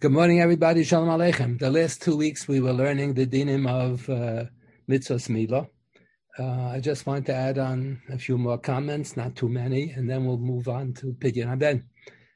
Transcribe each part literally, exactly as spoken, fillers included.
Good morning, everybody. Shalom Aleichem. The last two weeks we were learning the dinim of uh, Mitzvos Milah. Uh, I just want to add on a few more comments, not too many, and then we'll move on to Pidyon Haben.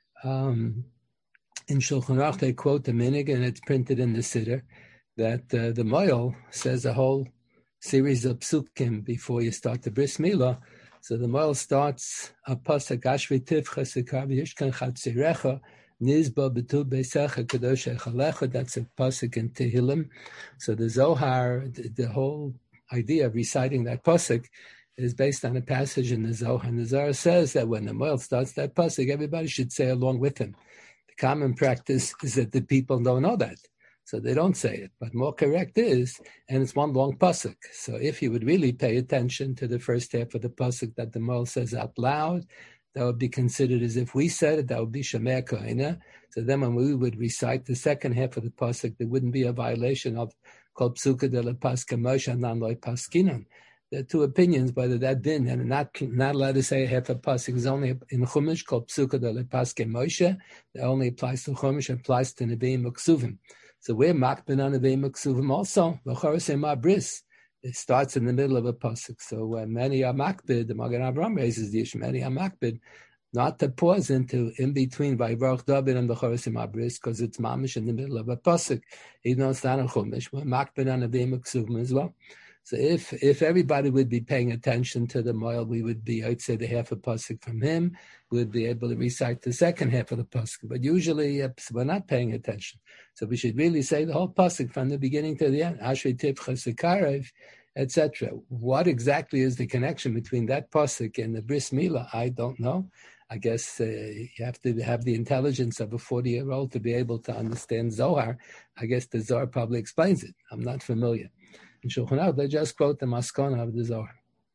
Um, in Shulchan Aruch, they quote the minig, and it's printed in the Siddur, that uh, the Moil says a whole series of psukim before you start the Bris Milah. So the Moil starts a pasuk Ashvi Tivcha Sekav Yishkan Chatzirecha Nizba Betul Beisecha Kadosh Echalecha. That's a pasuk in Tehillim. So the Zohar, the, the whole idea of reciting that pasuk is based on a passage in the Zohar. And the Zohar says that when the Moil starts that pasuk, everybody should say along with him. The common practice is that the people don't know that, so they don't say it. But more correct is, and it's one long pasuk. So if you would really pay attention to the first half of the pasuk that the Moil says out loud, that would be considered as if we said it. That would be Shemei Kohina. So then when we would recite the second half of the pasuk, there wouldn't be a violation of Kol Psuka de la Paska Moshe Nan Loi Paskinan. There are two opinions whether that din and not not allowed to say half a pasuk is only in Chumash called Psuka de la Paska Moshe. That only applies to Chumash, applies to Nevi'im Uksuvim. So we're makbid on Nevi'im Uksuvim also. V'choros Bris. It starts in the middle of a pasuk. So uh, many are makbid. The Magen Avraham raises the issue. Many are makbid not to pause into in between Vayvarach David and V'choros Bris because it's mamish in the middle of a pasuk. Even though it's not a Chumash, we're makbid on Nevi'im Uksuvim as well. So if if everybody would be paying attention to the Moil, we would be, I'd say, the half a pasuk from him. We would be able to recite the second half of the pasuk. But usually uh, we're not paying attention. So we should really say the whole pasuk from the beginning to the end. Ashrei Tivcha Sekarev, et cetera. What exactly is the connection between that pasuk and the Bris Milah? I don't know. I guess uh, you have to have the intelligence of a forty-year-old to be able to understand Zohar. I guess the Zohar probably explains it. I'm not familiar. In Shulchan Aruch, they just quote the Maskana of the Zohar.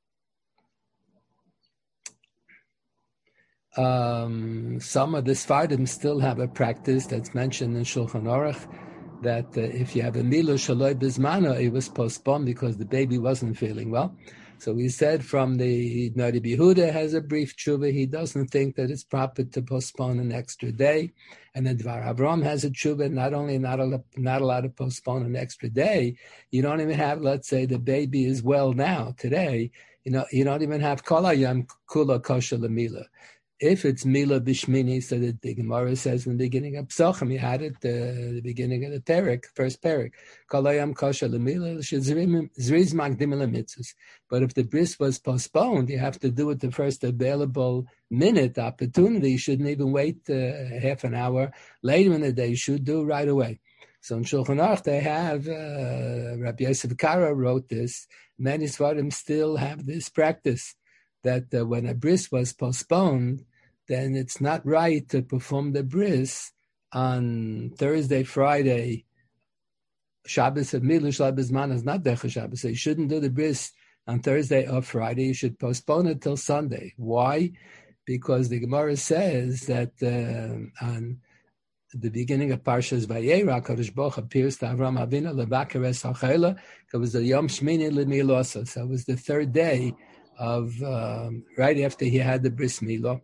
Um, some of the Sfardim still have a practice that's mentioned in Shulchan Aruch that uh, if you have a Milah Shaloi Bizmana, it was postponed because the baby wasn't feeling well. So we said from the Rabbi Yehuda has a brief tshuva. He doesn't think that it's proper to postpone an extra day. And then Dvar Avram has a tshuva, not only not allowed, not allowed to postpone an extra day, you don't even have, let's say the baby is well now, today, you know, you don't even have Kol Hayam Kula Kosher Lemila. If it's Mila Bishmini, so that the Gemara says in the beginning of Psachim, you had it uh, the beginning of the Perek, first Perek. Kalayam Kosher Lemila, Zriz Magdimila Mitzvahs. But if the bris was postponed, you have to do it the first available minute, opportunity. You shouldn't even wait uh, half an hour later in the day. You should do right away. So in Shulchan Aruch, they have, uh, Rabbi Yosef Kara wrote this. Many Svardim still have this practice that uh, when a bris was postponed, then it's not right to perform the bris on Thursday, Friday. Shabbos of Milah Shabbos Man is not Decha Shabbos. So you shouldn't do the bris on Thursday or Friday. You should postpone it till Sunday. Why? Because the Gemara says that uh, on the beginning of Parshas Vayera, Kadosh Baruch appears to Avram Avinu levakeres hachela. It was the Yom Shmini leMilosa. So it was the third day of um, right after he had the bris milah.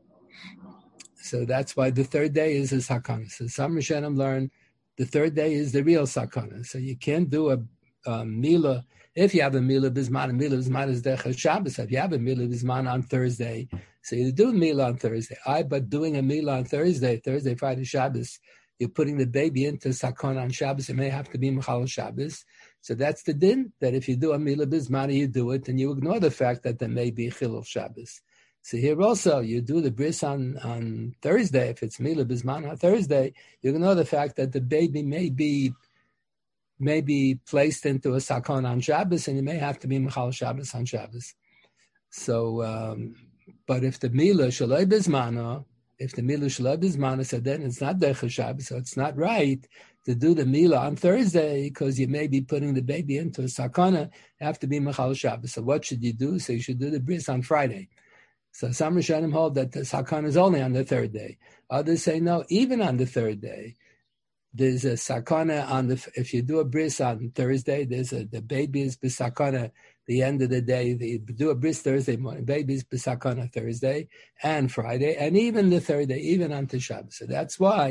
So that's why the third day is a sakana. So some Rishonim learn the third day is the real sakana. So you can't do a, a milah if you have a milah bisman. A milah bisman is decha Shabbos. If you have a milah bisman on Thursday, so you do milah on Thursday. I but doing a milah on Thursday, Thursday, Friday, Shabbos, you're putting the baby into sakana on Shabbos. It may have to be mechal Shabbos. So that's the din, that if you do a milah bisman, you do it, and you ignore the fact that there may be chilul Shabbos. So here also, you do the bris on, on Thursday. If it's milah bisman on Thursday, you ignore the fact that the baby may be may be placed into a sakon on Shabbos, and you may have to be mechal Shabbos on Shabbos. So, um, but if the milah shaloi bismana, if the milah shaloi bismana, so then it's not decha Shabbos, so it's not right to do the milah on Thursday because you may be putting the baby into a sakana. You have to be mechal Shabbos. So what should you do? So you should do the bris on Friday. So some Rishonim hold that the sakana is only on the third day. Others say no, even on the third day. There's a sakana on the, if you do a bris on Thursday, there's a, the baby is besakana the end of the day. You do a bris Thursday morning, baby is besakana Thursday and Friday, and even the third day, even on Tisha B'Av. So that's why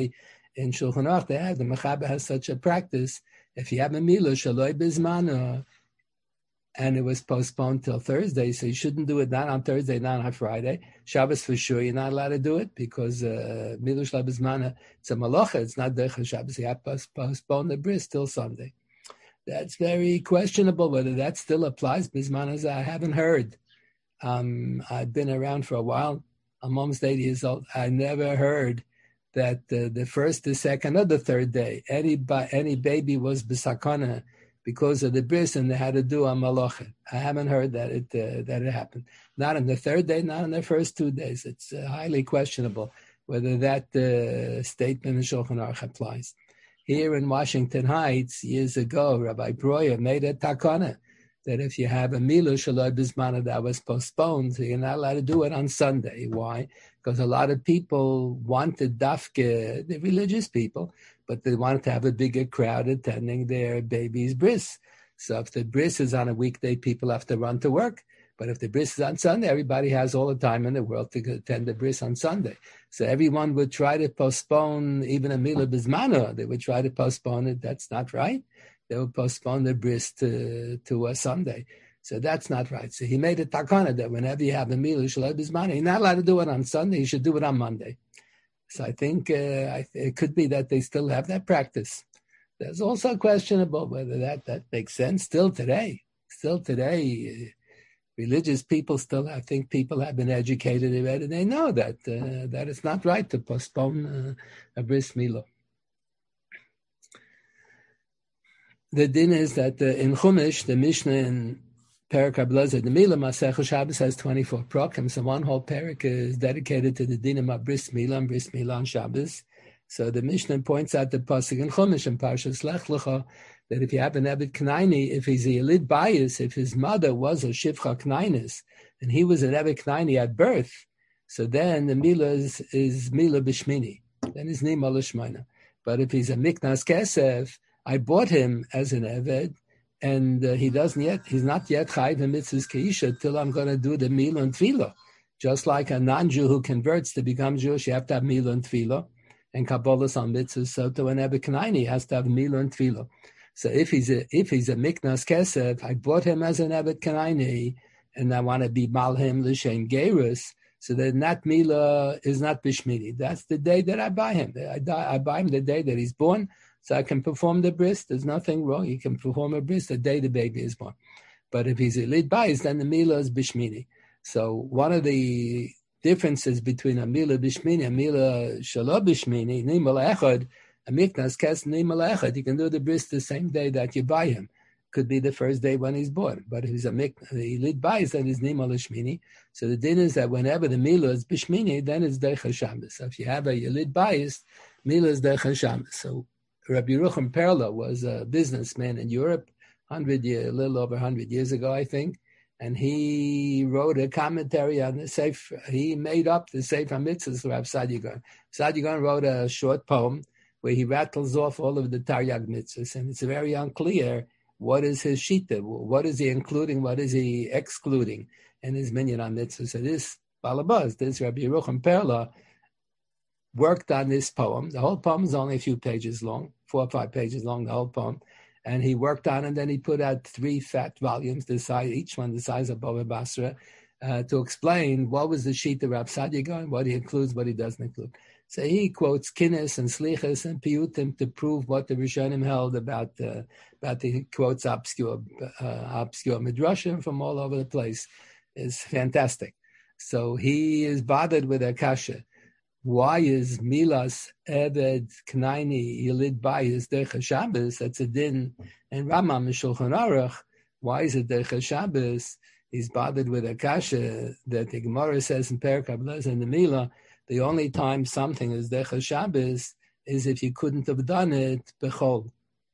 in Shulchan Aruch, they have, the Mechaber has such a practice. If you have a Milah Shaloi Bizmana, and it was postponed till Thursday, so you shouldn't do it not on Thursday, not on Friday. Shabbos for sure, you're not allowed to do it because uh, Milah Shaloi Bizmana, it's a Malacha, it's not Derech Shabbos. You have to postpone the bris till Sunday. That's very questionable whether that still applies. Bizmanas, I haven't heard. Um, I've been around for a while. I'm almost eighty years old. I never heard that uh, the first, the second, or the third day, any any baby was b'sakana because of the bris, and they had to do a malachet. I haven't heard that it uh, that it happened. Not on the third day, not on the first two days. It's uh, highly questionable whether that uh, statement in Shulchan Aruch applies. Here in Washington Heights, years ago, Rabbi Breuer made a takana that if you have a Milah Shaloi Bizmana that was postponed, so you're not allowed to do it on Sunday. Why? Because a lot of people wanted dafke, the religious people, but they wanted to have a bigger crowd attending their baby's bris. So if the bris is on a weekday, people have to run to work. But if the bris is on Sunday, everybody has all the time in the world to attend the bris on Sunday. So everyone would try to postpone even a Milah Bizmana. They would try to postpone it. That's not right. They would postpone the bris to, to a Sunday. So that's not right. So he made a takana that whenever you have a Milah Shaloi Bizmana, you're not allowed to do it on Sunday. You should do it on Monday. So I think uh, I, it could be that they still have that practice. There's also questionable whether that, that makes sense still today. Still today, uh, religious people still, I think people have been educated already. They know that uh, that it's not right to postpone uh, a bris milah. The din is that uh, in Chumash, the Mishnah in Perek HaBlazer, the Milah Masechah Shabbos has twenty-four prokim, so one whole Perek is dedicated to the din of bris milah and bris milah on Shabbos. So the Mishnah points out the pasuk in Chumash in Parshas Lech Lecha that if you have an Eved Knaini, if he's a Yelid Bayis, if his mother was a Shivcha Knainis, and he was an Eved Knaini at birth, so then the Milah is, is Milah Bishmini. Then his name Malashmaina. But if he's a Miknas Kesef, I bought him as an Eved, and uh, he doesn't yet, he's not yet Chayv and Mitzvahs Keisha till I'm going to do the Milah and Tfilah. Just like a non-Jew who converts to become Jewish, you have to have Milah and Tfilah, and Kabbalahs on Mitzvahs. So to an Eved Knaini, he has to have Milah and Tfilah. So if he's a if he's a Miknas Kesef, I bought him as an Eved Knaini, and I want to be Malhim L'Shem Gerus, so then that Milah is not Bishmini. That's the day that I buy him. I, die, I buy him the day that he's born, so I can perform the bris. There's nothing wrong. You can perform a bris the day the baby is born. But if he's a Lid Bais, then the Milah is Bishmini. So one of the differences between a Milah Bishmini and Milah Shalom Bishmini, Nimal Echad, a Miknas Kes Nimal Echad, you can do the bris the same day that you buy him. Could be the first day when he's born. But if he's a Miknas, he Lid Bais, then he's Nimal Shmini. So the din is that whenever the Milah is Bishmini, then it's Derech Shabbos. So if you have a Yelid Bais, Milah is Derech Shabbos. So Rabbi Yerucham Perla was a businessman in Europe, hundred year, a little over one hundred years ago, I think, and he wrote a commentary on the Sefer. He made up the Sefer Mitzvahs for Rav Saadia Gaon. Saadia Gaon wrote a short poem where he rattles off all of the Taryag Mitzvahs, and it's very unclear what is his shita, what is he including, what is he excluding in his minyan on Mitzvahs. So this Balabaz, this Rabbi Yerucham Perla, worked on this poem. The whole poem is only a few pages long, four or five pages long, the whole poem. And he worked on it, and then he put out three fat volumes, the size, each one the size of Bava Basra, uh, to explain what was the sheet of Rav Saadia Gaon, what he includes, what he doesn't include. So he quotes Kinnis and Slichas and Piyutim to prove what the Rishonim held about, uh, about the, he quotes obscure, uh, obscure midrashim from all over the place. It's fantastic. So he is bothered with Akasha. Why is Milas Eved Knaini Yelid Bayis Derech Shabbos? That's a din and Rambam in Shulchan Aruch. Why is it Derech Shabbos? He's bothered with Akasha that the Gemara says in Perek HaBlazer in the Milah, the only time something is Derech Shabbos is if you couldn't have done it bechol.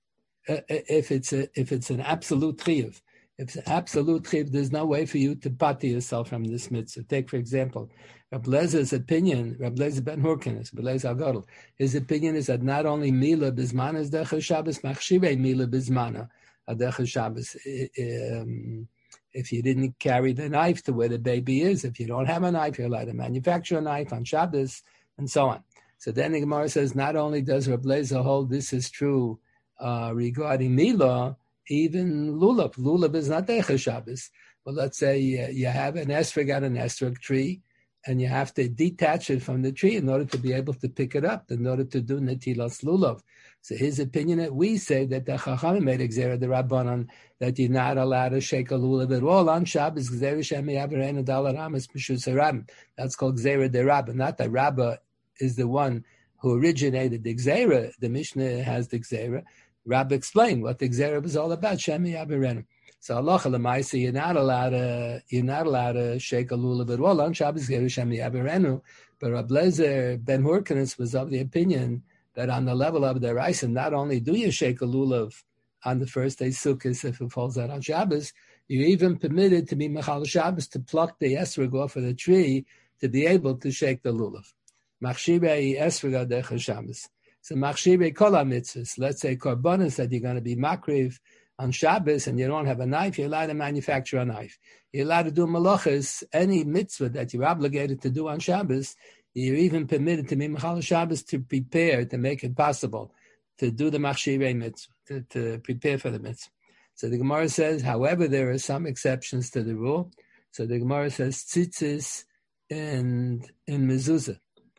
If it's a, if it's an absolute chiyuv. If it's an absolute chiyuv, there's no way for you to pati yourself from this mitzvah. Take, for example, Reb Lezer's opinion, Reb Lezer ben Hurkenes, Reb Lezer HaGadol, his opinion is that not only Milah Bizmana is Derech Shabbos, Machshivei Milah Bizmana Derech Shabbos. Um, if you didn't carry the knife to where the baby is, if you don't have a knife, you're allowed to manufacture a knife on Shabbos, and so on. So then the Gemara says, not only does Reb Lezer hold this is true uh, regarding Milah, even Lulav. Lulav is not Deicha Shabbos. Well, let's say you, you have an esrog on an esrog tree, and you have to detach it from the tree in order to be able to pick it up, in order to do Netilas Lulav. So his opinion that we say that the Chachamim made Gzera the Rabbanon that you're not allowed to shake a lulav at all on Shabbos. Gzera Shemi Avarenu Dalar Amas B'Shus HaRabbim. That's called Gzera de Rabbah. Not that Rabbah is the one who originated the Gzera. The Mishnah has the Gzera. Rabbah explained what the Gzera was all about. Shemi Avarenu. So Allah Lamaisa, you're not allowed to you're not allowed to shake a lulav at all on Shabbos. Gzera Shemi Avarenu. But Reb Lezer Ben Hurkanis was of the opinion that on the level of the Raisa, not only do you shake a lulav on the first day Sukkot if it falls out on Shabbos, you're even permitted to be Mechal Shabbos, to pluck the esrog off of the tree to be able to shake the lulav. Machshirei esrog adech Shabbos. So machshirei kol mitzvahs. Let's say korbanos that you're going to be makriv on Shabbos and you don't have a knife, you're allowed to manufacture a knife. You're allowed to do malachas, any mitzvah that you're obligated to do on Shabbos. You're even permitted to be Mechal Shabbos to prepare, to make it possible to do the Machshirei mitzvah, to, to prepare for the mitzvah. So the Gemara says, however, there are some exceptions to the rule. So the Gemara says, tzitzis and in mezuzah.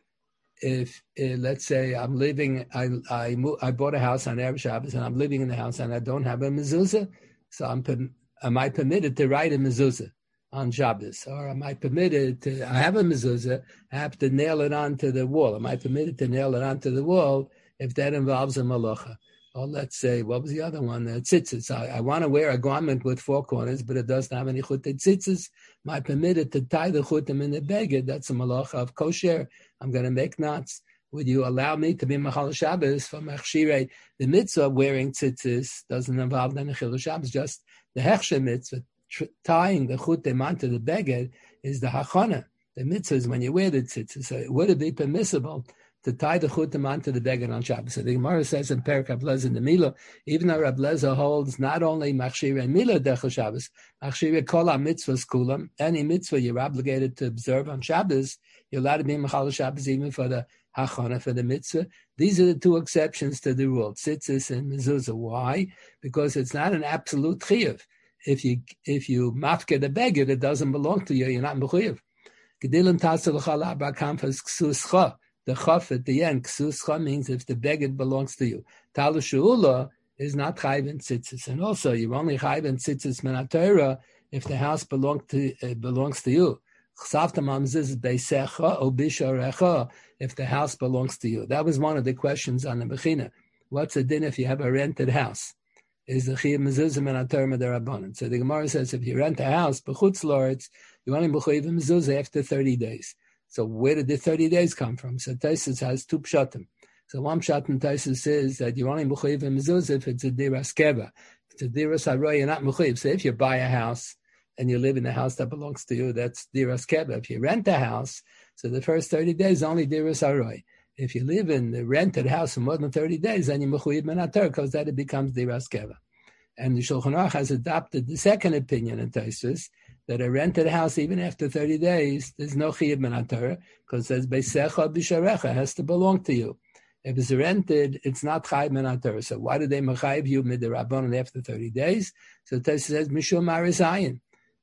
If, uh, let's say I'm living, I I, move, I bought a house on Erev Shabbos and I'm living in the house and I don't have a mezuzah, so I'm am I permitted to write a mezuzah on Shabbos? Or am I permitted to, I have a mezuzah, I have to nail it onto the wall. Am I permitted to nail it onto the wall if that involves a malacha? Or let's say, what was the other one? Uh, tzitzis. I, I want to wear a garment with four corners, but it doesn't have any chutim tzitzis. Am I permitted to tie the chutim in the beged? That's a malacha of kosher. I'm going to make knots. Would you allow me to be Mechal Shabbos for Machshirei? The mitzvah of wearing tzitzis doesn't involve any Chilul Shabbos, just the Hechsher mitzvah. Tr- tying the chutim onto the beged is the hachana. The mitzvah is when you wear the tzitzis. So would it be permissible to tie the chutim onto the beged on Shabbos? So the Gemara says in Perek Reb Lezer in the Milah, even though Reb Lezer holds not only Machshirei Milah Dechel Shabbos, Machshirei Kol HaMitzvahs Kulam, any mitzvah you're obligated to observe on Shabbos, you're allowed to be Mechal Shabbos even for the hachana, for the mitzvah. These are the two exceptions to the rule, tzitzis and mezuzah. Why? Because it's not an absolute chiyuv. If you if you mafke the beged, it doesn't belong to you. You're not mechuyev. Gedilim tasel chala b'kamfas ksuscha. The chaf at the end, ksuscha, means if the beged belongs to you. Talu sheula is not chayv in tzitzis, and also you're only chayv in tzitzis min Torah if the house belong to uh, belongs to you. Chsavta mamziz beisecha o bisharecha if the house belongs to you. That was one of the questions on the Bechina. What's the din if you have a rented house? Is the chiyuv mezuzah min Torah mid'Rabbanan. So the Gemara says if you rent a house, b'chutz la'aretz, you only b'chuyev mezuzah after thirty days. So where did the thirty days come from? So Taisus has two pshatim. So one pshat in Taisus says that you only b'chuyev mezuzah if it's a diras keva. If it's a diras haroy, you're not b'chuyev. So if you buy a house and you live in a house that belongs to you, that's diras keva. If you rent a house, so the first thirty days only diras haroy. If you live in the rented house for more than thirty days, then you mechuyev min Torah, because that it becomes diras keva. And the Shulchan Aruch has adopted the second opinion in Taisus, that a rented house, even after thirty days, there's no chiyuv min Torah, because it says beisecha bisharecha, has to belong to you. If it's rented, it's not chayv min Torah. So why do they mechayiv you mid'Rabbanan after thirty days? So Taisus says mishum marizayin.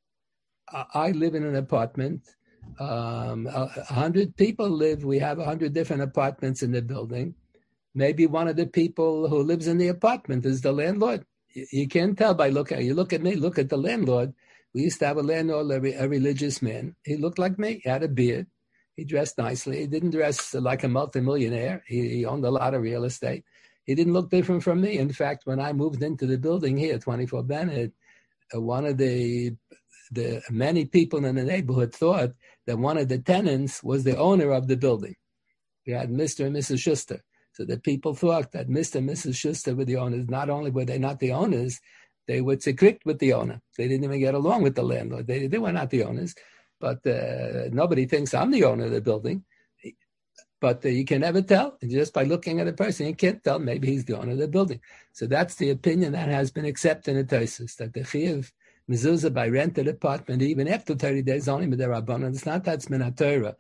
I live in an apartment. Um, a hundred people live. We have a hundred different apartments in the building. Maybe one of the people who lives in the apartment is the landlord. You, you can't tell by looking. You look at me. Look at the landlord. We used to have a landlord, a, a religious man. He looked like me. He had a beard. He dressed nicely. He didn't dress like a multimillionaire. He, he owned a lot of real estate. He didn't look different from me. In fact, when I moved into the building here, twenty-four Bennett, uh, one of the the many people in the neighborhood thought that one of the tenants was the owner of the building. We had Mister and Missus Schuster. So the people thought that Mister and Missus Schuster were the owners. Not only were they not the owners, they were strict with the owner. They didn't even get along with the landlord. They, they were not the owners. But uh, nobody thinks I'm the owner of the building. But uh, you can never tell. Just by looking at a person, you can't tell. Maybe he's the owner of the building. So that's the opinion that has been accepted in Taisus, that the chiyuv mezuzah by rented apartment, even after thirty days, only mid'Rabbanan. It's not that's min Torah,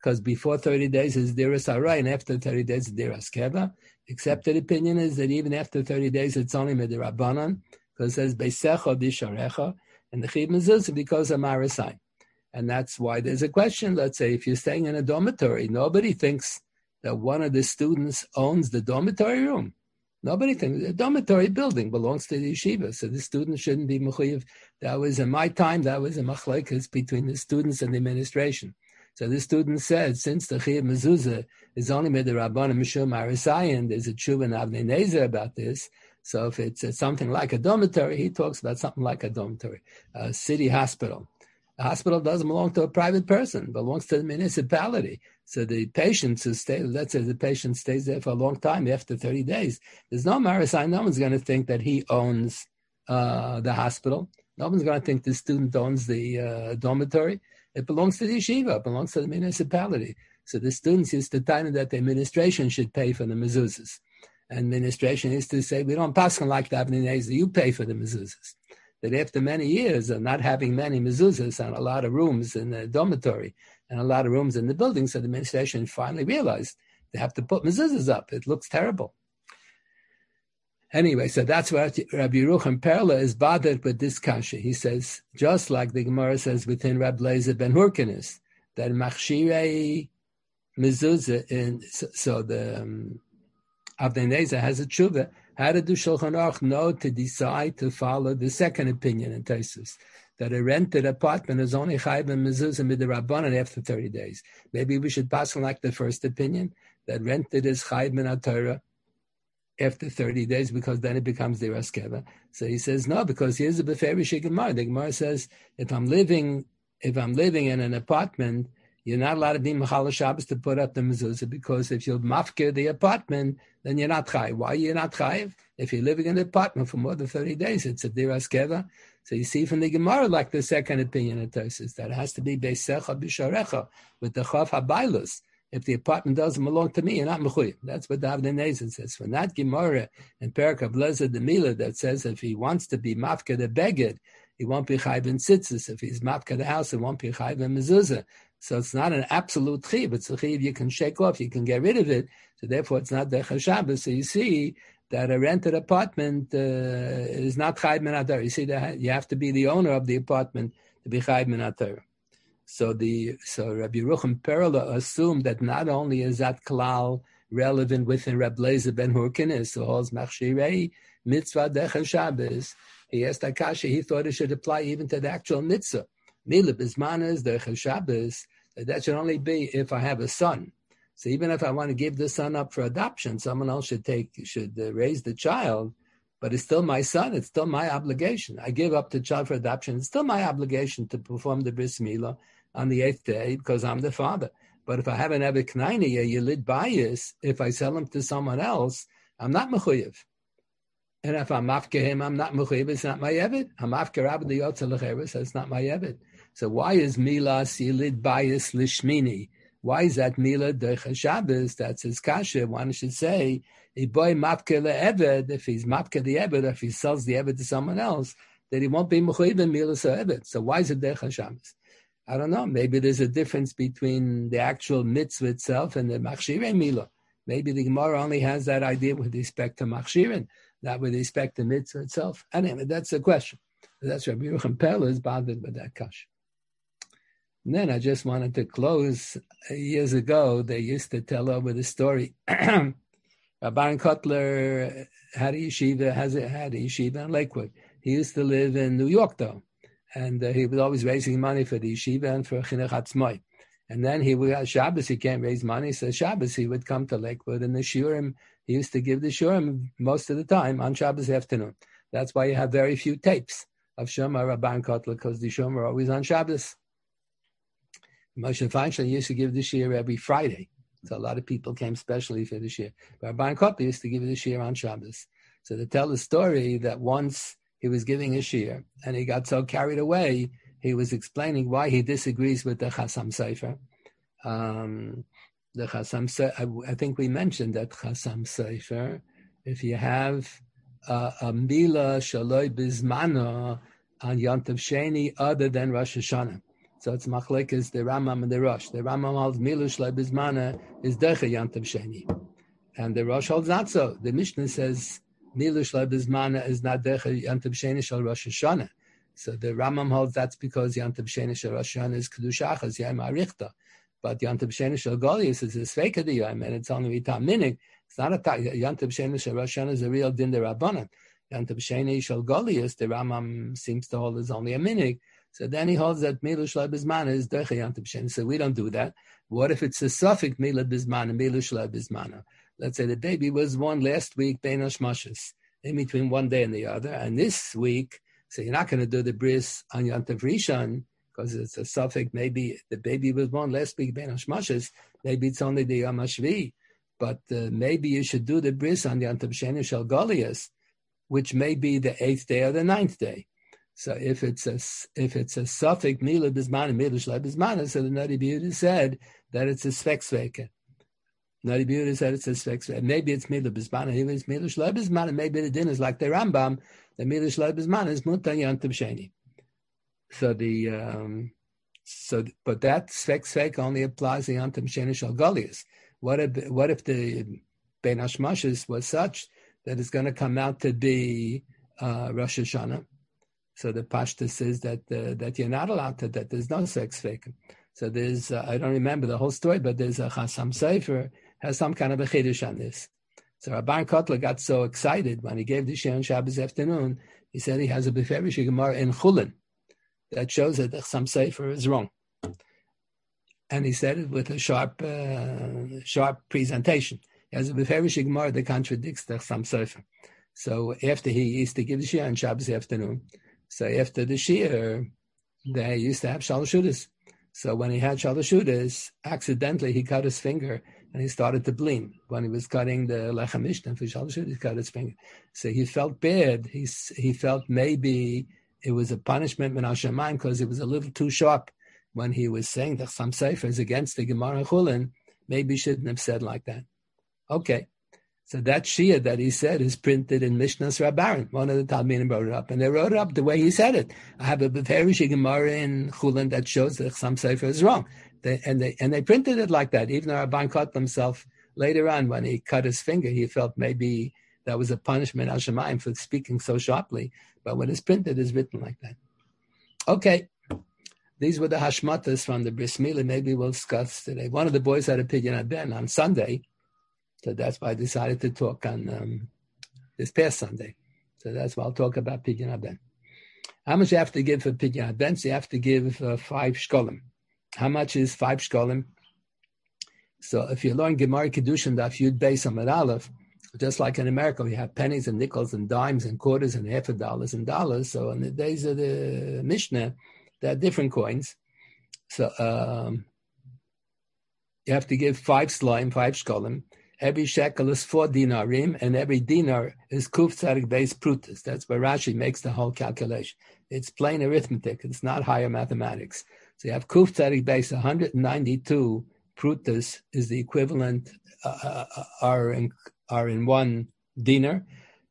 because before thirty days is Diras Harai, and after thirty days is Diras Keva. Accepted opinion is that even after thirty days it's only Midirabanan, because it says Beisecha Disharecha, and the Chiv Mezuzah because of Marasai. And that's why there's a question. Let's say if you're staying in a dormitory, nobody thinks that one of the students owns the dormitory room. Nobody thinks the dormitory building belongs to the yeshiva, so the student shouldn't be mechuyev. That was in my time. That was a machlekes between the students and the administration. So the student said, since the Chiv Mezuzah is only made the Rabbanim Mishum Arisayan, there's a tshuva in Avnei Nezer about this. So if it's uh, something like a dormitory, he talks about something like a dormitory, a city hospital. The hospital doesn't belong to a private person, it belongs to the municipality. So the patients who stay, let's say the patient stays there for a long time, after thirty days, there's no Marisai, no one's going to think that he owns uh, the hospital. No one's going to think the student owns the uh, dormitory. It belongs to the yeshiva, it belongs to the municipality. So the students used to tell that the administration should pay for the mezuzahs. Administration used to say, we don't pass on like the Avnei Nezer, you pay for the mezuzahs. That after many years of not having many mezuzahs and a lot of rooms in the dormitory and a lot of rooms in the building, so the administration finally realized they have to put mezuzahs up. It looks terrible. Anyway, so that's what Rabbi Yerucham Perla is bothered with this kasha. He says, just like the Gemara says within Rabbi Lezer ben Hurkanis, that machshirei mezuzah, in so, so the um, Avnei Nezer has a tshuva. How did the Shulchan Aruch know to decide to follow the second opinion in Tosfos, that a rented apartment is only chayv and mezuzah midrabanan after thirty days? Maybe we should pass on like the first opinion, that rented is chayv min Torah after thirty days, because then it becomes the Raskeva. So he says, no, because here's the Beferish Gemara. The Gemara says, if I'm living, if I'm living in an apartment, you're not allowed to be Mechal Shabbos to put up the mezuzah, because if you mafkir the apartment, then you're not chayiv. Why are you not chayiv? If you're living in an apartment for more than thirty days, it's a diras keva. So you see from the Gemara, like the second opinion of Tosfos, that it has to be beisecha b'sharecha, with the chav habailus. If the apartment doesn't belong to me, you're not mechuyev. That's what the Avnei Nezer says. From that Gemara in Perek Lezer the Mila that says if he wants to be mafka the beged, he won't be chayv in tzitzis. If he's mafka the house, he won't be chayv in mezuzah. So it's not an absolute chiv. It's a chiv you can shake off, you can get rid of it. So therefore, it's not derech Shabbos. So you see that a rented apartment uh, is not chayv min haTorah. You see that you have to be the owner of the apartment to be chayv min haTorah. So the so Rabbi Yerucham Perla assumed that not only is that klal relevant within Rabbi Lezer ben Hurkanis, who holds machshirei mitzvah derech Shabbos, he asked Akashi, he thought it should apply even to the actual mitzvah. Mila bismanas derech Shabbos, that should only be if I have a son. So even if I want to give the son up for adoption, someone else should take should uh, raise the child. But it's still my son. It's still my obligation. I give up the child for adoption. It's still my obligation to perform the bris milah on the eighth day because I'm the father. But if I have an evet knaini, a yelid bias, if I sell him to someone else, I'm not mechuyev. And if I'm mafke him, I'm not mechuyev. It's not my evet. I'm mafke rabbi the yotze lecheres. So it's not my evet. So why is milas yelid bias lishmini? Why is that milah derech Shabbos? That's his kasha. One should say, a boy mafke le'eved, if he's mafke the eved, if he sells the eved to someone else, that he won't be mechuyev in milah eved. So why is it derech Shabbos? I don't know. Maybe there's a difference between the actual mitzvah itself and the machshirei milah. Maybe the Gemara only has that idea with respect to machshirin, not with respect to mitzvah itself. Anyway, that's the question. That's Rabbi Yerucham Perla is bothered by that kasha. And then I just wanted to close. Years ago, they used to tell over the story. Baron Kotler had a yeshiva, has a, had a yeshiva in Lakewood. He used to live in New York, though, and uh, he was always raising money for the yeshiva and for Chinuch Atzmai. And then he would have Shabbos, he can't raise money, so Shabbos he would come to Lakewood, and the shiurim, he used to give the shiurim most of the time on Shabbos afternoon. That's why you have very few tapes of Shema Rabban Kotler, because the shiurim are always on Shabbos. Moshe Feinstein used to give the shiur every Friday. So a lot of people came specially for the shiur. But Rabban Kotler used to give the shiur on Shabbos. So to tell the story that once he was giving a shiur and he got so carried away, he was explaining why he disagrees with the Chasam Sofer. Um, the Chasam Sofer, I, I think we mentioned that Chasam Sofer, if you have uh, a Mila Shaloi Bizmana on Yom Tov Sheni other than Rosh Hashanah. So it's machlekes the Rambam and the Rosh. The Rambam holds milu shloi bizmana is derech yantav sheni, and the Rosh holds not so. The Mishnah says milu shloi bizmana is not derech yantav sheni shel Rosh Hashanah. So the Rambam holds that's because yantav sheni shel Rosh Hashanah is kedusha achas yom arichta, but yantav sheni shel Golius is a sveika diyom, and it's only tam minig. It's not a yantav sheni shel Rosh Hashanah is a real din derabanan. Yantav sheni shel Golius, the Rambam seems to hold is only a minig. So then he holds that milu shloi bizmana is derech yantav sheni. So we don't do that. What if it's a suffix milu bizmana, milu shloi bizmana? Let's say the baby was born last week, bein hashmashos, in between one day and the other, and this week, so you're not going to do the bris on yantav rishon because it's a suffix. Maybe the baby was born last week, bein hashmashos. Maybe it's only the yom hashvi, but uh, maybe you should do the bris on yantav sheni shel Golius, which may be the eighth day or the ninth day. So if it's a if it's a suffix milu bizmana milu shloi bizmana, so the Nadi B'Yehuda said that it's a svek sveka. Nadi B'Yehuda said it's a svek sveka. Maybe it's milu bizmana. If it's milu shloi bizmana, maybe the din is like the Rambam. The milu shloi bizmana is mutar yantav sheni. So the um, so but that svek sveka only applies to yantav sheni shel Golius. What if what if the bein hashmashos was such that it's going to come out to be uh, Rosh Hashanah? So the Pashta says that uh, that you're not allowed to, that there's no sex fake. So there's, uh, I don't remember the whole story, but there's a Chassam Sofer has some kind of a chiddush on this. So Rabban Kotler got so excited when he gave the Shir on Shabbos afternoon, he said he has a Beferish Gemara in Chulin that shows that the Chassam Sofer is wrong. And he said it with a sharp uh, sharp presentation. He has a Beferish Gemara that contradicts the Chassam Sofer. So after he used to give the Shir on Shabbos afternoon, so after the Shir, they used to have shalashudas. So when he had shalashudas, accidentally he cut his finger and he started to bleed. When he was cutting the lechem mishnah for shalashudas, he cut his finger. So he felt bad. He he felt maybe it was a punishment min hashamayim because it was a little too sharp when he was saying that some sefer is against the Gemara Chulin. Maybe he shouldn't have said like that. Okay. So that Shia that he said is printed in Mishnah's Rabbaran. One of the Talmidim wrote it up, and they wrote it up the way he said it. I have a Beferish Gemara in Chulin that shows that some Sefer is wrong, they, and they and they printed it like that. Even though Rabban cut himself later on when he cut his finger, he felt maybe that was a punishment al Shemayim for speaking so sharply. But when it's printed, it's written like that. Okay, these were the hashmatas from the Bris Milah. Maybe we'll discuss today. One of the boys had a pidyon aben on Sunday. So that's why I decided to talk on um, this past Sunday. So that's why I'll talk about Pidyon Haben. How much you have to give for Pidyon Haben? So you have to give uh, five shkolim. How much is five shkolim? So if you learn Gemara Kedushin Daf Yud Beis Amud Aleph, just like in America, we have pennies and nickels and dimes and quarters and half a dollars and dollars. So in the days of the Mishnah, there are different coins. So um, you have to give five slime, five shkolim. Every shekel is four dinarim, and every dinar is kuf tzadik beis prutas. That's where Rashi makes the whole calculation. It's plain arithmetic. It's not higher mathematics. So you have kuf tzadik beis, one hundred ninety-two prutas is the equivalent, uh, are, in, are in one dinar.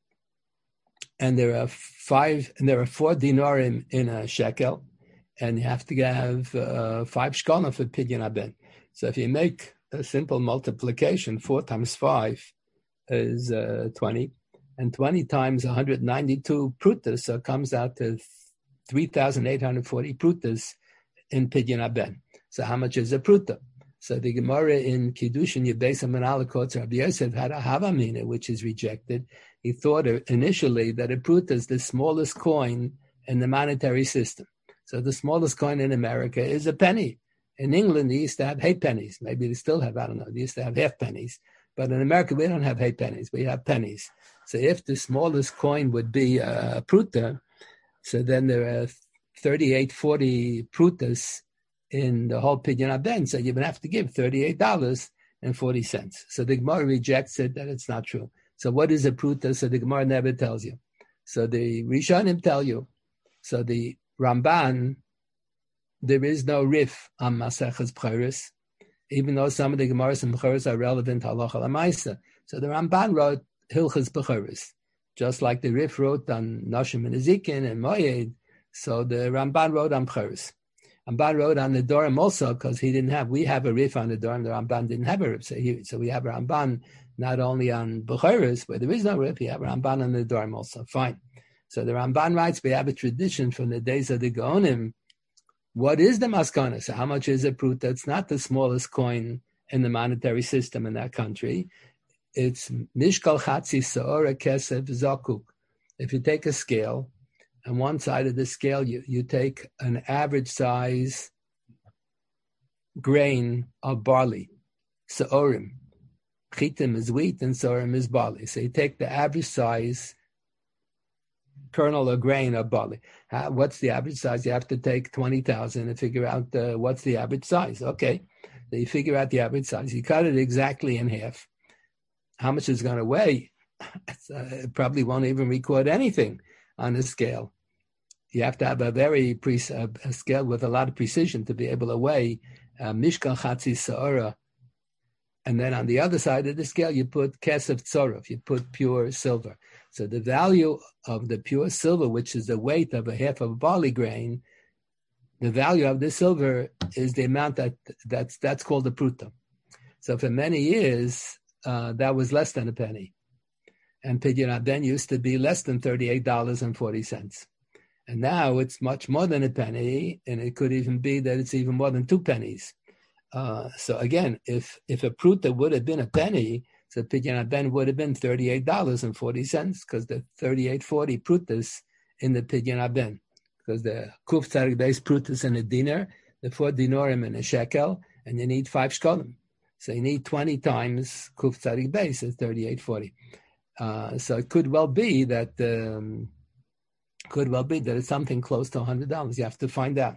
And there are five, and there are four dinarim in a shekel, and you have to have uh, five shkolim for pidyon haben. So if you make a simple multiplication, four times five is uh, twenty, and twenty times one hundred ninety-two prutas, so it comes out to three thousand eight hundred forty prutas in Pidyon Haben. So how much is a pruta? So the Gemara in Kiddushin Yebesa Menalakot Rabbi Yosef had a Havamina, which is rejected. He thought initially that a pruta is the smallest coin in the monetary system. So the smallest coin in America is a penny. In England, they used to have halfpennies. Maybe they still have, I don't know. They used to have half pennies. But in America, we don't have halfpennies. We have pennies. So if the smallest coin would be a pruta, so then there are thirty-eight, forty prutas in the whole Pidyon Haben. So you would have to give thirty-eight dollars and forty cents. So the Gemara rejects it, that it's not true. So what is a pruta? So the Gemara never tells you. So the Rishonim tell you. So the Ramban, there is no rif on Maseches B'choros, even though some of the Gemaras and B'choros are relevant to Halacha L'Maisa. So the Ramban wrote Hilchas B'choros, just like the Rif wrote on Nashim and Ezekin and Moyed. So the Ramban wrote on B'choros. Ramban wrote on the Dorim also because he didn't have, we have a Rif on the Dorim, the Ramban didn't have a Rif. So, he, so we have a Ramban not only on Bechoros, where there is no Rif, we have a Ramban on the Dorim also. Fine. So the Ramban writes, we have a tradition from the days of the Gaonim. What is the maskana? So how much is a pruta? It's not the smallest coin in the monetary system in that country. It's mishkal chatzi se'ora kesef zakuk. If you take a scale, on one side of the scale, you, you take an average size grain of barley, se'orim. Chitim is wheat and se'orim is barley. So you take the average size kernel or grain of barley. How, what's the average size? You have to take twenty thousand and figure out uh, what's the average size. Okay. So you figure out the average size. You cut it exactly in half. How much is going to weigh? It's, uh, it probably won't even record anything on the scale. You have to have a very pre- a, a scale with a lot of precision to be able to weigh uh, mishkal chatzi se'ora. And then on the other side of the scale, you put kesef tzorov, you put pure silver. So the value of the pure silver, which is the weight of a half of a barley grain, the value of the silver is the amount that that's that's called a pruta. So for many years, uh, that was less than a penny. And Pidyon Haben used to be less than thirty-eight dollars and forty cents. And now it's much more than a penny, and it could even be that it's even more than two pennies. Uh, so again, if if a pruta would have been a penny, so Pidyon Haben would have been thirty-eight dollars and forty cents, because the thirty-eight forty prutas in the Pidyon Haben, because the kuf tzadik base prutas in a dinar, the four dinorim in a shekel, and you need five shkolim. So you need twenty times kuf tzadik base is thirty-eight forty. Uh, so it could well be that um, could well be that it's something close to one hundred dollars. You have to find out.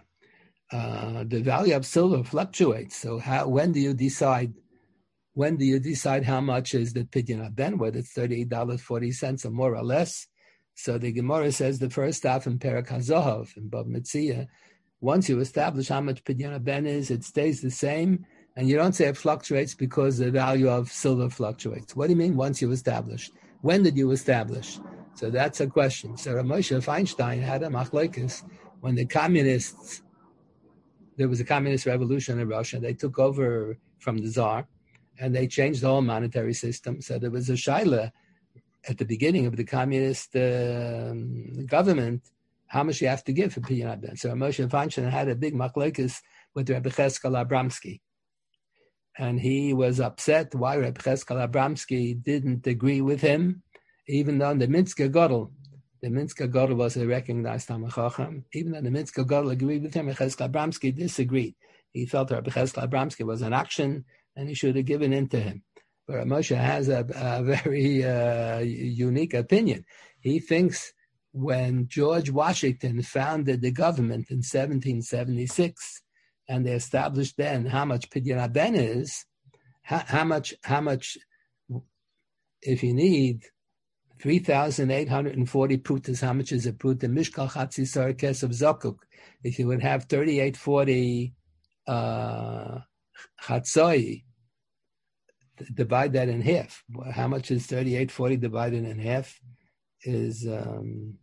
Uh, the value of silver fluctuates. So how, when do you decide? When do you decide how much is the Pidyon Haben? Whether it's thirty-eight dollars and forty cents or more or less. So the Gemara says the first half in Perek HaZohav in Bava Metzia, once you establish how much Pidyon Haben is, it stays the same, and you don't say it fluctuates because the value of silver fluctuates. What do you mean once you establish? When did you establish? So that's a question. So Rav Moshe Feinstein had a machlokes when the communists, there was a communist revolution in Russia, they took over from the Tsar, and they changed the whole monetary system. So there was a shaila at the beginning of the communist uh, government, how much you have to give for Pidyon Haben. So Moshe Feinstein had a big machlokes with Rebbe Cheskel Abramsky. And he was upset why Rebbe Cheskel Abramsky didn't agree with him, even though the Minsker Gadol, the Minsker Gadol was a recognized Talmid Chacham, even though the Minsker Gadol agreed with him, Rebbe Cheskel Abramsky disagreed. He felt Rebbe Cheskel Abramsky was an action, and he should have given in to him. But Moshe has a, a very uh, unique opinion. He thinks when George Washington founded the government in seventeen seventy-six, and they established then how much Pidyon Haben is, how, how much, how much, if you need three thousand eight hundred forty prutas, how much is a pruta? Mishkal chatzi se'or kesef zakuk. If you would have thirty-eight forty uh, chatzoi, divide that in half. How much is thirty-eight forty divided in half? Is um,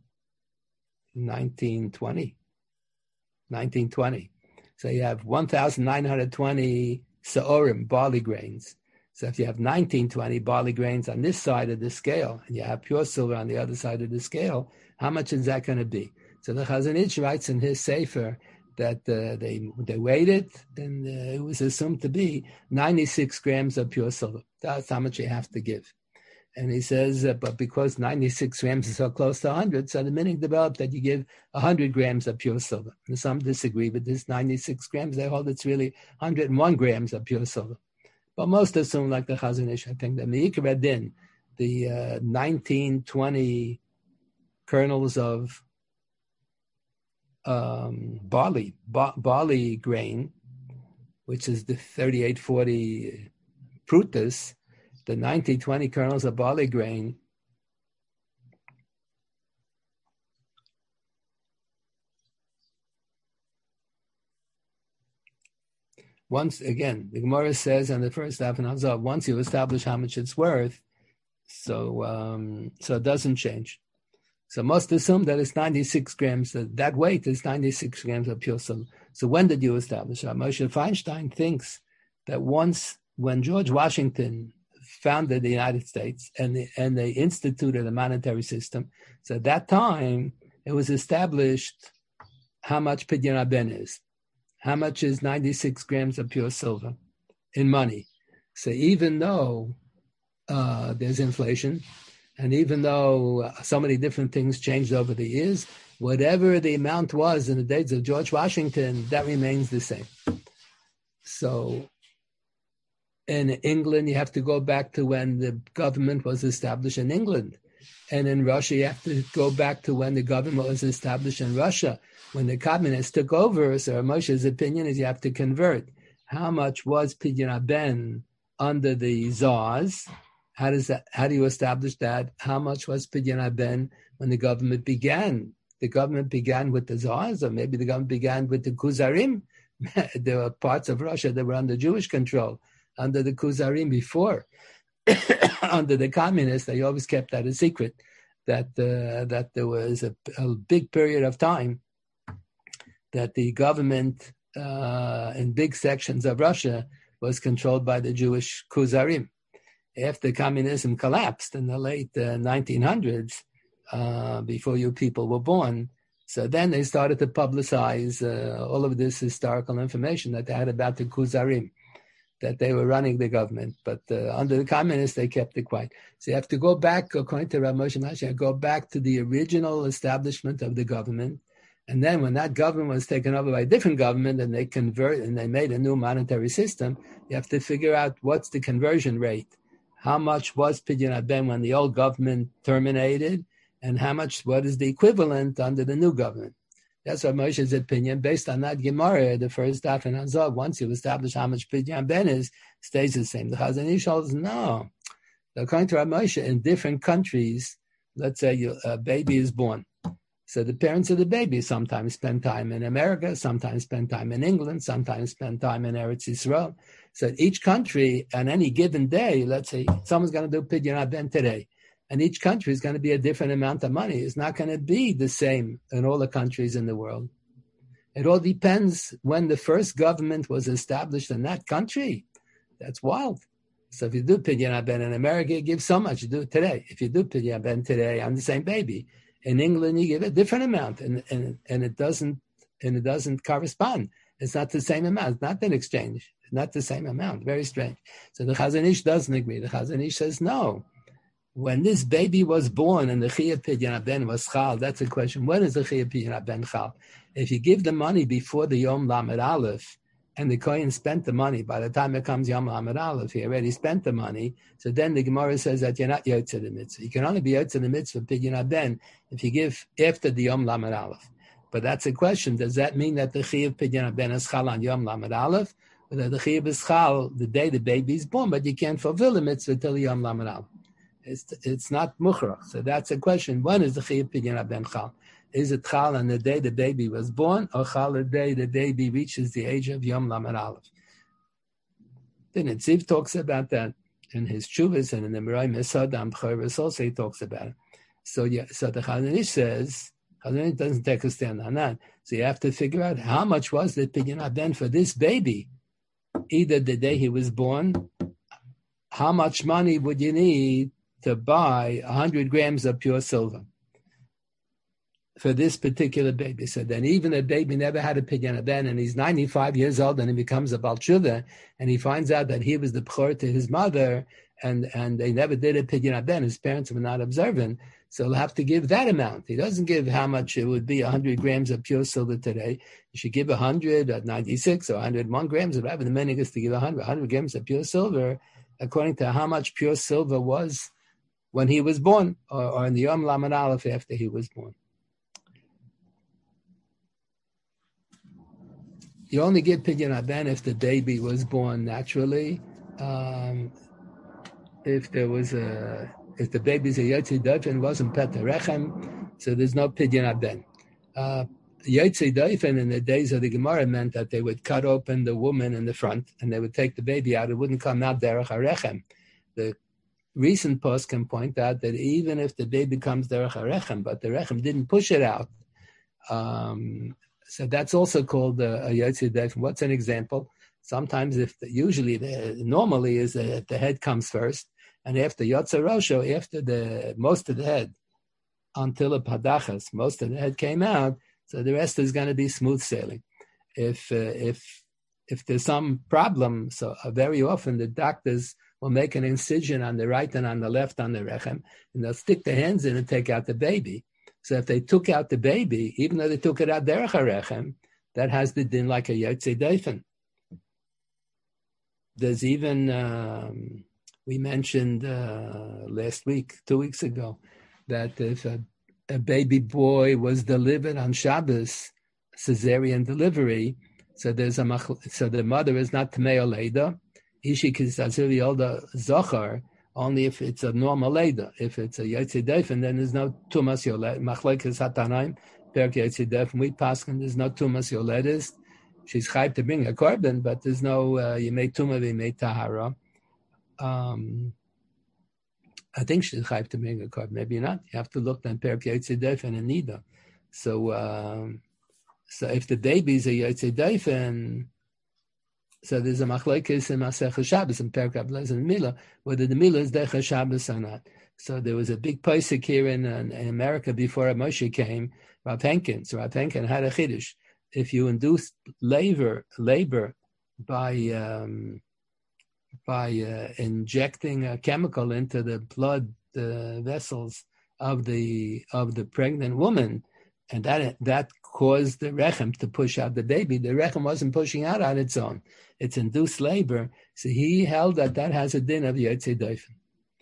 nineteen twenty. nineteen twenty. So you have one thousand nine hundred twenty se'orim, barley grains. So if you have nineteen twenty barley grains on this side of the scale, and you have pure silver on the other side of the scale, how much is that going to be? So the Chazon Ish writes in his Sefer that uh, they they weighed it, and uh, it was assumed to be ninety-six grams of pure silver. That's how much you have to give. And he says, uh, but because ninety-six grams is so close to one hundred, so the meaning developed that you give one hundred grams of pure silver. And some disagree with this ninety-six grams. They hold it's really one hundred one grams of pure silver. But most assume, like the Chazon Ish, I think, that Me'ikar Adin, the uh, nineteen twenty kernels of um, barley, ba- barley grain, which is the thirty-eight forty prutas, the nineteen twenty kernels of barley grain, once again, the Gemara says on the first half in Hazar, once you establish how much it's worth, so um, so it doesn't change. So most assume that it's ninety-six grams, that, that weight is ninety-six grams of pure silver. So when did you establish that? Moshe Feinstein thinks that once, when George Washington founded the United States and, the, and they instituted a monetary system, so at that time, it was established how much Pidyon Ben is. How much is ninety-six grams of pure silver in money? So even though uh, there's inflation, and even though so many different things changed over the years, whatever the amount was in the days of George Washington, that remains the same. So in England, you have to go back to when the government was established in England. And in Russia, you have to go back to when the government was established in Russia. When the communists took over, so Moshe's opinion is you have to convert. How much was Pidyon Ben under the Tsars? How does that? How do you establish that? How much was Pidyon Ben when the government began? The government began with the Tsars, or maybe the government began with the Kuzarim. There were parts of Russia that were under Jewish control, under the Kuzarim before. Under the communists, they always kept that a secret, that uh, that there was a, a big period of time that the government uh, in big sections of Russia was controlled by the Jewish Kuzarim. After communism collapsed in the late uh, nineteen hundreds, uh, before you people were born, so then they started to publicize uh, all of this historical information that they had about the Kuzarim, that they were running the government. But uh, under the communists, they kept it quiet. So you have to go back, according to Rav Moshe Mashiach, go back to the original establishment of the government. And then when that government was taken over by a different government and they convert and they made a new monetary system, you have to figure out what's the conversion rate. How much was Pidyon Ben when the old government terminated, and how much, what is the equivalent under the new government? That's Rav Moshe's opinion. Based on that Gemara, the first daf in Hazor, once you establish how much Pidyon Ben is, stays the same. The Chazon Ish holds no. According to Rav Moshe, in different countries, let's say you, a baby is born. So the parents of the baby sometimes spend time in America, sometimes spend time in England, sometimes spend time in Eretz Yisrael. So each country, on any given day, let's say someone's going to do Pidyon Ben today, and each country is going to be a different amount of money. It's not going to be the same in all the countries in the world. It all depends when the first government was established in that country. That's wild. So if you do Pidyon Ben in America, you give so much. You do it today. If you do Pidyon Ben today on the same baby, in England you give a different amount, and, and and it doesn't and it doesn't correspond. It's not the same amount. It's not an exchange. It's not the same amount. Very strange. So the Chazon Ish doesn't agree. The Chazon Ish says no. When this baby was born and the Chiyuv Pidyon Ben was chal, that's a question. When is the Chiyuv Pidyon Ben chal? If you give the money before the Yom Lamed Aleph, and the Kohen spent the money, by the time it comes Yom Lamed Aleph, he already spent the money, so then the Gemara says that you're not Yotze the Mitzvah. You can only be Yotze the Mitzvah Pidyon Ben if you give after the Yom Lamed Aleph. But that's a question. Does that mean that the Chiyuv Pidyon Ben is chal on Yom Lamed Aleph, or that the Chiyuv is chal the day the baby is born, but you can't fulfill the Mitzvah till Yom Lamed Aleph? It's, it's not mukhrach. So that's a question. When is the Chiyuv Pidyon Ben chal? Is it chal on the day the baby was born, or chal the day the baby reaches the age of Yom Lamed Aleph? The Netziv talks about that in his Chuvas, and in the Meray Mesadam B'choros also he talks about it. So yeah, so the Chazon Ish says, Chazon Ish doesn't take a stand on that. So you have to figure out how much was the Pidyon Ben for this baby, either the day he was born. How much money would you need to buy one hundred grams of pure silver for this particular baby? So then even a baby never had a Pidyon Ben, and he's ninety-five years old, and he becomes a Baal Tshuva, and he finds out that he was the B'chor to his mother, and, and they never did a Pidyon Ben. His parents were not observant, so he'll have to give that amount. He doesn't give how much it would be one hundred grams of pure silver today. You should give one hundred at ninety-six or one hundred one grams, or whatever the meaning is to give one hundred, one hundred grams of pure silver, according to how much pure silver was when he was born, or, or in the Yom Lamed Aleph after he was born. You only give Pidyon Ben if the baby was born naturally. Um, if there was a, if the baby's a Yotze Dofen wasn't Pet Rechem, so there's no Pidyon Ben. Uh, Yotze Dofen in the days of the Gemara meant that they would cut open the woman in the front and they would take the baby out. It wouldn't come out derech harechem. The recent post can point out that even if the baby comes derech harechem, but the rechem didn't push it out, um, so that's also called a, a yotze deifen. What's an example? Sometimes, if the, usually the normally is that the head comes first, and after yotze rosho, after the most of the head, until a padachas, most of the head came out, so the rest is going to be smooth sailing. If uh, if if there's some problem, so uh, very often the doctors will make an incision on the right and on the left on the rechem, and they'll stick their hands in and take out the baby. So if they took out the baby, even though they took it out derech harechem, that has the din like a yotze deifen. There's even, um, we mentioned uh, last week, two weeks ago, that if a, a baby boy was delivered on Shabbos, cesarean delivery, so there's a so the mother is not Tamei Leida, Ishi Kisaziri Olda Zochar, only if it's a normal Leida. If it's a Yotze Deifen, then there's no Tumas Yolet. Machlekes Hatanaim, Perk Yotze Deifen, we paskin, there's no Tumas Yoledis. She's chayv to bring a korban, but there's no uh, Yemei Tumah Yemei Tahara. Um, I think she's chayv to bring a korban. Maybe not. You have to look at Perk Yotze Deifen and Nida. So, um, so if the baby's a Yotze Deifen, so there's a machlekes in Masechah Shabbos and Perk Ablez and Mila, whether the Mila is Decha Shabbos or not. So there was a big posek here in, in, in America before Moshe came, Rav Henkin. So Rav Henkin had a chiddush. If you induce labor, labor by um, by uh, injecting a chemical into the blood uh, vessels of the of the pregnant woman, and that that caused the rechem to push out the baby, the rechem wasn't pushing out on its own. It's induced labor. So he held that that has a din of yotze deifen.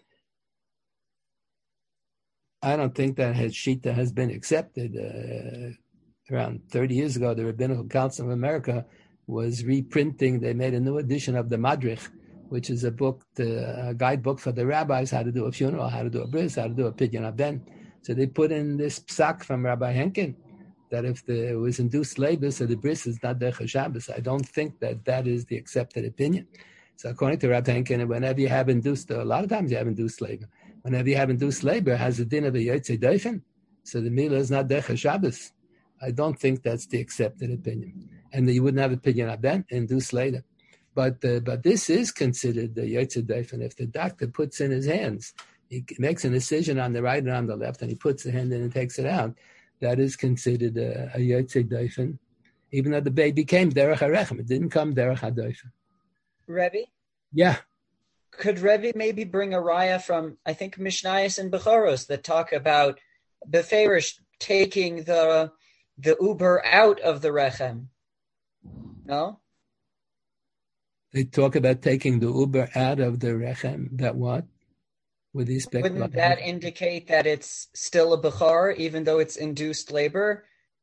I don't think that his shita has been accepted. Uh, around thirty years ago, the Rabbinical Council of America was reprinting. They made a new edition of the Madrich, which is a book, the, a guidebook for the rabbis, how to do a funeral, how to do a bris, how to do a pidyon haben. So they put in this psak from Rabbi Henkin, that if there was induced labor, so the bris is not Decha Shabbos. I don't think that that is the accepted opinion. So according to Rabbi Henkin, whenever you have induced, a lot of times you have induced labor. Whenever you have induced labor, it has a din of a yotze deifen. So the milah is not Decha Shabbos. I don't think that's the accepted opinion. And you wouldn't have a pidyon haben, induced later. But uh, but this is considered the yotze deifen. If the doctor puts in his hands, he makes an incision on the right and on the left, and he puts the hand in and takes it out, that is considered a, a yotze deifen, even though the baby came derech harechem. It didn't come derech hadeifen. Rebbe? Yeah. Could Rebbe maybe bring a raya from, I think, Mishnayos and Bechoros that talk about Beferish taking the the uber out of the rechem? No? They talk about taking the uber out of the rechem. That what? With respect, wouldn't that indicate that it's still a bechor, even though it's induced labor?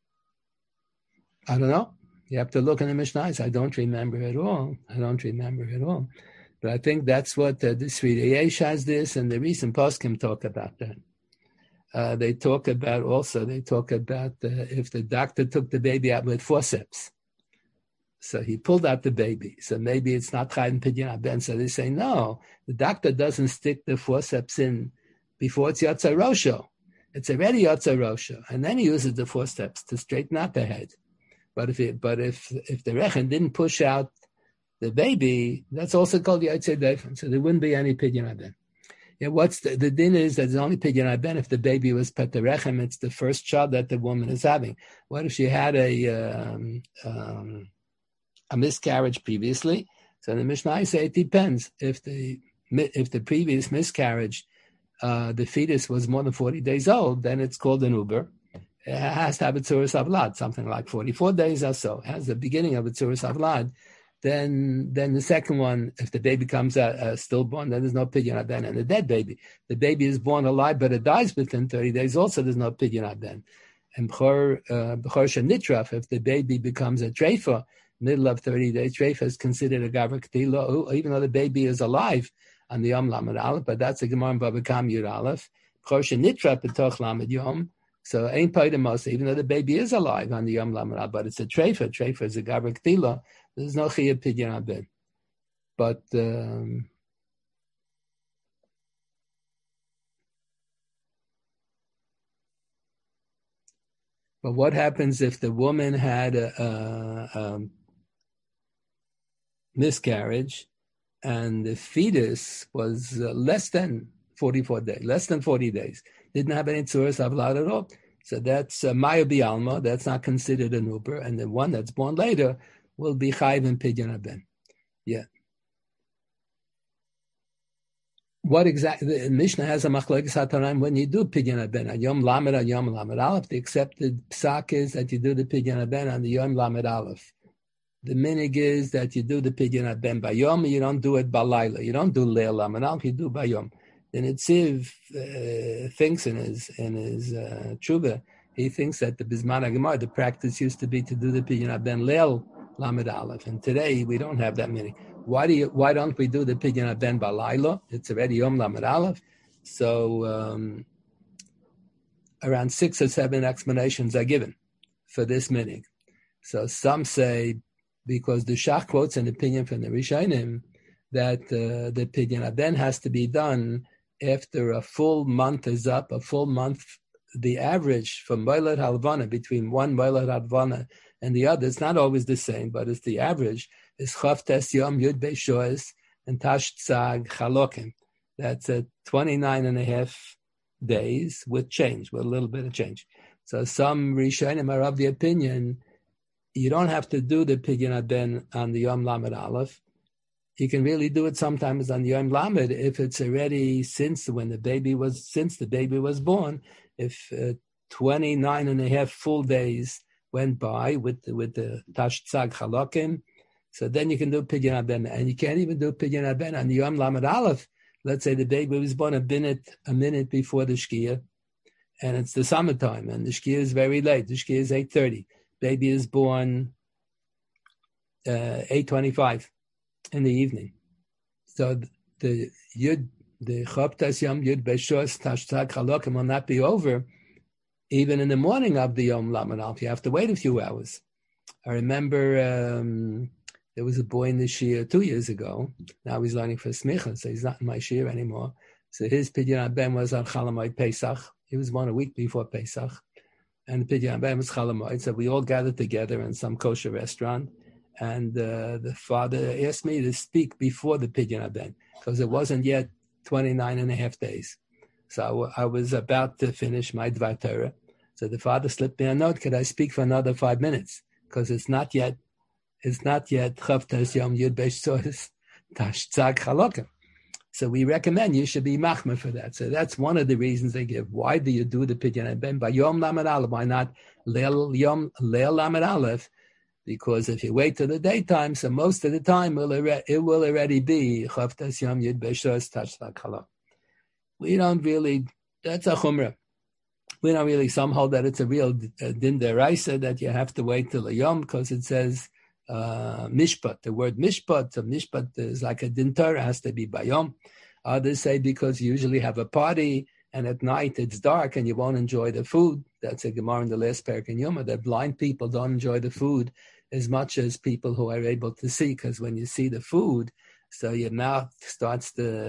I don't know. You have to look in the Mishnayos. I don't remember at all. I don't remember at all. But I think that's what uh, this Yesh has this, and the recent poskim talk about that. Uh, they talk about also, they talk about uh, if the doctor took the baby out with forceps. So he pulled out the baby. So maybe it's not chayim pidyon haben. So they say, no, the doctor doesn't stick the forceps in before it's yotze rosho. It's already yotze rosho. And then he uses the forceps to straighten out the head. But if it, but if if the rechen didn't push out the baby, that's also called yotze deifen. So there wouldn't be any pidyon haben. Yeah, what's the, the din is that there's only pidyon haben if the baby was petarechem. It's the first child that the woman is having. What if she had a um, um, a miscarriage previously? So the Mishnah say it depends. If the if the previous miscarriage, uh, the fetus was more than forty days old, then it's called an uber. It has to have a tzuras avlad, something like forty-four days or so. It has the beginning of a tzuras avlad. Then, then the second one, if the baby comes a, a stillborn, then there's no pidyon haben. And the dead baby, the baby is born alive, but it dies within thirty days. Also, there's no pidyon haben. And b'chor uh, b'chor shenitraf, if the baby becomes a treifa, middle of thirty days, treifa is considered a gaver ketila, even though the baby is alive on the yom lamed aleph. But that's a gemara in Bava Kam Yud aleph. B'chor shenitraf b'toch lamed yom. So ain't paidamos, even though the baby is alive on the yom lamed aleph, but it's a treifa. Treifa is a gaver ketila. There's no chiyuv pidyon haben. But um, But what happens if the woman had a, a, a miscarriage and the fetus was uh, less than forty-four days, less than forty days, didn't have any tzuras avlad at all? So that's uh, Maya Bialma, that's not considered an Uber, and the one that's born later will be Chayv and Pidyon Haben. Yeah. What exactly, the Mishnah has a machlokes hatanaim when you do Pidyon Haben, on Yom Lamed, on Yom Lamed Aleph. The accepted psak is that you do the Pidyon Haben on the Yom Lamed Aleph. The minig is that you do the Pidyon Haben by Yom, you don't do it by Laila. You don't do Leil Lamed Aleph, you do by Yom. The Netziv uh, thinks in his in his uh, tshuva, he thinks that the Bizman HaGemara, the practice used to be to do the Pidyon Haben Leil Lamed Aleph, and today we don't have that many. Why do you? Why don't we do the Pidyon Haben by Laila? It's already Yom Lamed Aleph. So um, around six or seven explanations are given for this minig. So some say because the Shach quotes an opinion from the Rishonim that uh, the Pidyon Haben has to be done after a full month is up, a full month, the average from Moilad Halvana, between one Moilad Halvana and the other, it's not always the same, but it's the average, is Chavtes Yom Yud Beishoes and Tash Tzag Chalokim. That's a twenty-nine and a half days with change, with a little bit of change. So some Rishonim are of the opinion you don't have to do the Pidyon Haben on the Yom Lamed Aleph. You can really do it sometimes on Yom Lamed if it's already since when the baby was since the baby was born. If uh, twenty-nine and a half full days went by with the, with the Tash Tzag Chalokim, so then you can do Pidyon Haben, and you can't even do Pidyon Haben on the Yom Lamed Aleph. Let's say the baby was born a minute a minute before the Shkia, and it's the summertime, and the Shkia is very late. The Shkia is eight thirty. Baby is born uh, eight twenty-five in the evening. So the Yud, the Choptas Yom Yud Beshos Tash Tzag Chalokim will not be over even in the morning of the Yom Lamed Aleph. You have to wait a few hours. I remember um, there was a boy in the Shia two years ago. Now he's learning for Smicha, so he's not in my Shia anymore. So his Pidyon Haben was on Chalamoid Pesach. He was born a week before Pesach. And the Pidyon Haben was Chalamoid. So we all gathered together in some kosher restaurant. And uh, the father asked me to speak before the Pidyon Haben because it wasn't yet twenty-nine and a half days. So I, I was about to finish my Dvar Torah. So the father slipped me a note, could I speak for another five minutes? Because it's not yet, it's not yet Chavtas Yom Yud Beshos Tash Tzag Chalokim. So we recommend you should be machmer for that. So that's one of the reasons they give. Why do you do the Pidyon Haben by Yom Lamed Aleph? Why not Leil Yom Leil Lamed Aleph? Because if you wait till the daytime, so most of the time it will already be Chavtas Yom Yud Beshos Tash Tzag Chalokim. We don't really, that's a chumrah. We don't really, some hold that it's a real uh, din deraisa that you have to wait till a yom because it says uh, mishpat. The word mishpat, so mishpat is like a din Torah, has to be by yom. Others say because you usually have a party and at night it's dark and you won't enjoy the food. That's a Gemara in the last parak in Yoma, that blind people don't enjoy the food as much as people who are able to see, because when you see the food, so your mouth starts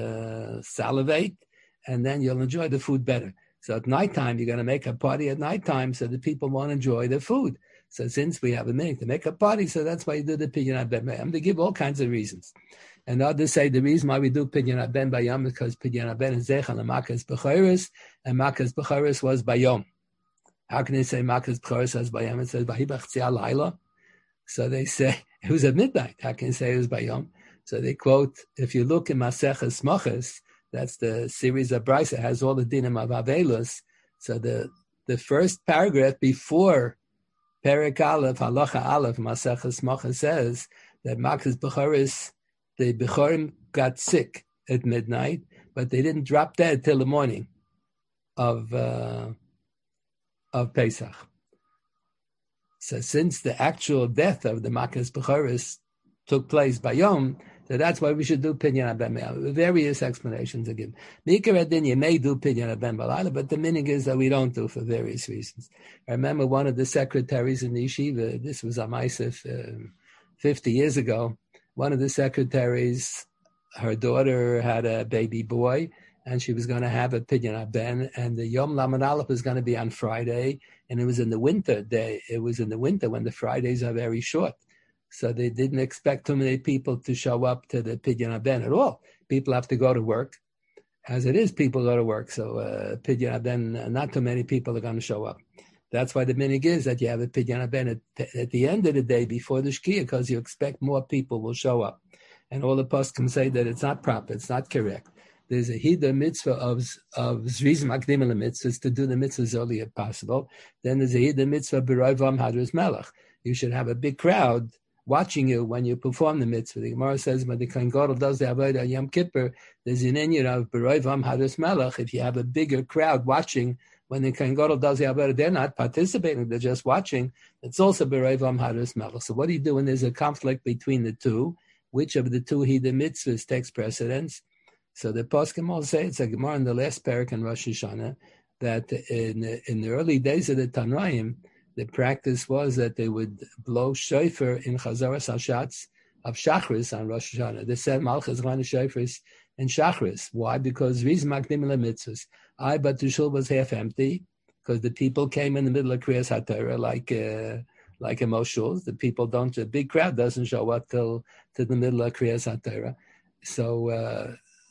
to salivate, and then you'll enjoy the food better. So at nighttime, you're going to make a party at nighttime so that people won't enjoy the food. So since we have a minute to make a party, so that's why you do the Pidyon Haben. They give all kinds of reasons. And others say the reason why we do Pidyon Haben by Yom is because Pidyon Haben is Zechon and Makas B'choros, and Makas B'choros was by Yom. How can they say Makas B'choros was by Yom? It says Vahibach Tzia Laila. So they say it was at midnight. How can they say it was by Yom? So they quote, if you look in Maseches Moches, that's the series of Brisa, has all the dinim of Avelus. So the the first paragraph before Perek Aleph, Halacha Aleph, Maseches Moches says that Makas B'choros, the B'chorim got sick at midnight, but they didn't drop dead till the morning of uh, of Pesach. So since the actual death of the Makas B'choros took place by Yom, so that's why we should do Pidyon Haben. Various explanations are given. Mikar Adin, you may do Pidyon Haben Balayla, but the meaning is that we don't do for various reasons. I remember one of the secretaries in the yeshiva, this was a Maisif uh, fifty years ago, one of the secretaries, her daughter had a baby boy, and she was going to have a Pidyon Ben, and the Yom Lamed Aleph was going to be on Friday, and it was in the winter day. It was in the winter when the Fridays are very short. So they didn't expect too many people to show up to the Pidyon Ben at all. People have to go to work. As it is, people go to work. So uh, Pidyon Ben, not too many people are going to show up. That's why the minig is that you have a Pidyon Ben at, at the end of the day before the Shkia, because you expect more people will show up. And all the poskim say that it's not proper, it's not correct. There's a hiddur mitzvah of of zriz makdim el mitzvahs to do the mitzvah as early as possible. Then there's a hiddur mitzvah b'roivam hadras melech. You should have a big crowd watching you when you perform the mitzvah. The Gemara says when the Kohen Gadol does the avodah Yom Kippur, there's an inyan of b'roivam hadras melech. If you have a bigger crowd watching when the Kohen Gadol does the avodah, they're not participating; they're just watching. It's also b'roivam hadras melech. So what do you do when there's a conflict between the two? Which of the two hiddur mitzvahs takes precedence? So the poskim all say, it's a Gemara in the last parak in Rosh Hashanah, that in in the early days of the Tanoim, the practice was that they would blow shofar in Chazaras Hashatz of Shachris on Rosh Hashanah. They said Malchus Ran Shofars in Shachris. Why? Because Riz Makdim Le Mitzvahs. I but the shul was half empty because the people came in the middle of Kriyas HaTorah like uh, like in most shuls. The people don't. The big crowd doesn't show up till to the middle of Kriyas HaTorah. So. Uh,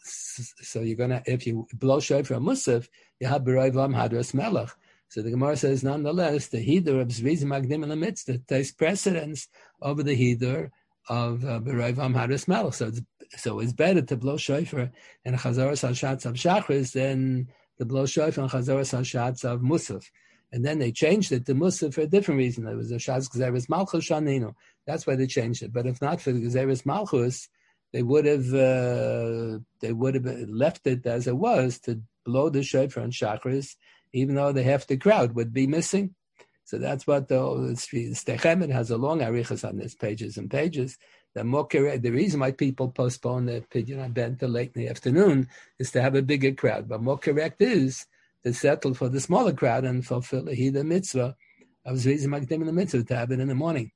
So you're gonna, if you blow shofar musaf, you have b'roivam hadras melech. So the Gemara says, nonetheless, the hiddur of zriz magdim in the midst takes precedence over the hiddur of b'roivam hadras melech. So it's so it's better to blow shofar and chazaras hashatz of shachris than to blow shofar and chazaras hashatz of musaf. And then they changed it to musaf for a different reason. It was a shas gzeres malchus shaninu. That's why they changed it. But if not for the gzeres malchus, they would have uh, they would have left it as it was to blow the shofar and shachris, even though the half the crowd would be missing. So that's what the Stechemet has a long arichas on this, pages and pages. The more correct, the reason why people postpone the Pidyon Ben till late in the afternoon is to have a bigger crowd. But more correct is to settle for the smaller crowd and fulfill the hiddur mitzvah of zriz makdim in the mitzvah to have it in the morning.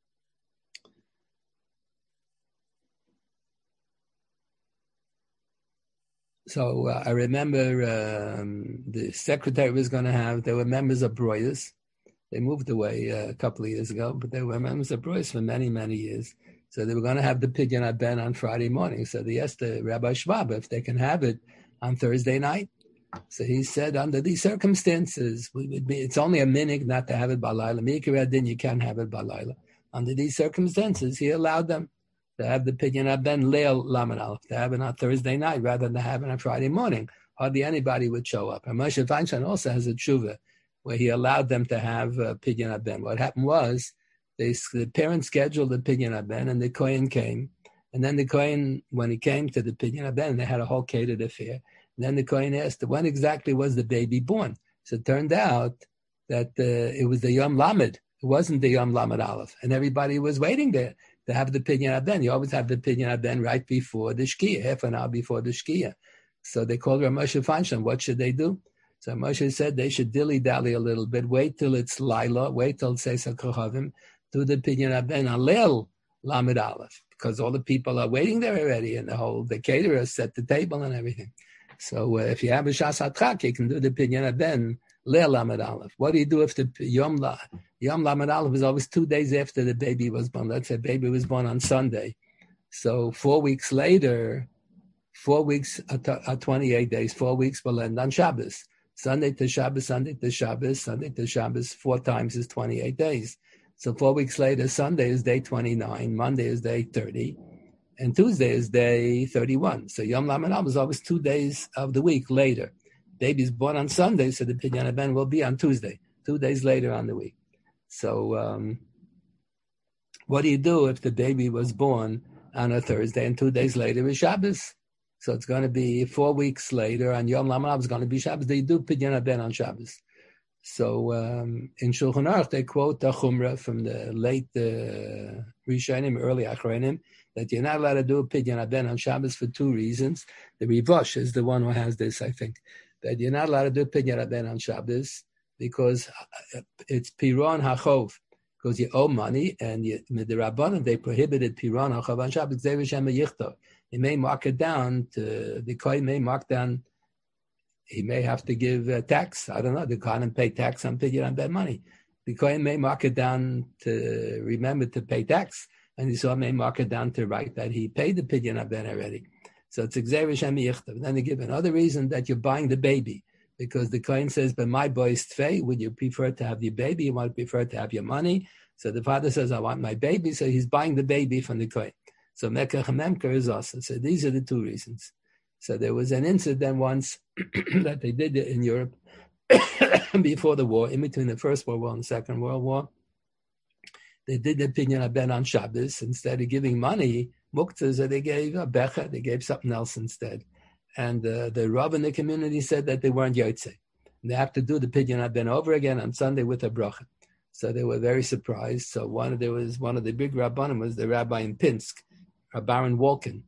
So uh, I remember um, the secretary was going to have, there were members of Broyas. They moved away uh, a couple of years ago, but they were members of Broyas for many, many years. So they were going to have the Pidyon Ben on Friday morning. So they asked the Rabbi Schwab if they can have it on Thursday night. So he said, under these circumstances, we would be, it's only a minute not to have it Balayla. Mikra din, you can't have it Balayla. Under these circumstances, he allowed them to have the Pidyon Ben Leil Lamed Aleph, to have it on Thursday night rather than have it on Friday morning. Hardly anybody would show up. And Moshe Feinstein also has a tshuva where he allowed them to have uh, Pidyon Ben. What happened was they, the parents scheduled the Pidyon Ben and the Kohen came. And then the Kohen, when he came to the Pidyon Ben, they had a whole catered affair. And then the Kohen asked, when exactly was the baby born? So it turned out that uh, it was the Yom Lamed. It wasn't the Yom Lamed Aleph. And everybody was waiting there to have the Pidyon Ben. You always have the Pidyon Ben right before the Shkia, half an hour before the Shkia. So they called Rav Moshe Feinstein. What should they do? So Moshe said they should dilly-dally a little bit, wait till it's Laila, wait till it's Seisa Kochavim, do the Pidyon Ben on Leil Lamed Aleph, because all the people are waiting there already, and the whole, the caterer set the table and everything. So uh, if you have a Shas HaTchak, you can do the Pidyon Ben Leil Lamed Aleph. What do you do if the Yom La Yom Lamed Aleph is always two days after the baby was born? Let's say baby was born on Sunday. So four weeks later, four weeks are twenty-eight days, four weeks will end on Shabbos. Sunday to Shabbos, Sunday to Shabbos, Sunday to Shabbos, four times is twenty-eight days. So four weeks later, Sunday is day twenty-nine, Monday is day thirty, and Tuesday is day thirty-one. So Yom Lamed Aleph is always two days of the week later. Baby's born on Sunday, so the Pidyon Ben will be on Tuesday, two days later on the week. So um, what do you do if the baby was born on a Thursday and two days later is Shabbos? So it's going to be four weeks later, and Yom Lamed Aleph is going to be Shabbos. They do Pidyon Ben on Shabbos. So um, in Shulchan Aruch, they quote the Chumrah from the late uh, Rishonim, early Achronim, that you're not allowed to do a Pidyon Ben on Shabbos for two reasons. The Rivosh is the one who has this, I think, that you're not allowed to do Pidyon Ben on Shabbos because it's Piron HaChov, because you owe money, and you, the Rabbanan, they prohibited Piron HaChov on Shabbos. You may mark it down, to, the Kohen may mark down he may have to give uh, tax. I don't know. The Kohen pay tax on Pidyon Haben money. The Kohen may mark it down to remember to pay tax, and the Yisrael may mark it down to write that he paid the Pidyon Haben already. So it's Gzeira Shemi Yichtav. Then they give another reason that you're buying the baby, because the Kohen says, "But my boy is tfei. Would you prefer to have your baby? You want to prefer to have your money?" So the father says, "I want my baby." So he's buying the baby from the Kohen. So Mekach Memker is also. So these are the two reasons. So there was an incident once that they did it in Europe before the war, in between the First World War and the Second World War. They did the Pidyon Haben on Shabbos. Instead of giving money, muktzah, they gave a becha, they gave something else instead. And uh, the Rav in the community said that they weren't Yotzei. They have to do the Pidyon Haben over again on Sunday with a bracha. So they were very surprised. So one there was one of the big rabbanim was the rabbi in Pinsk, Baron Walken.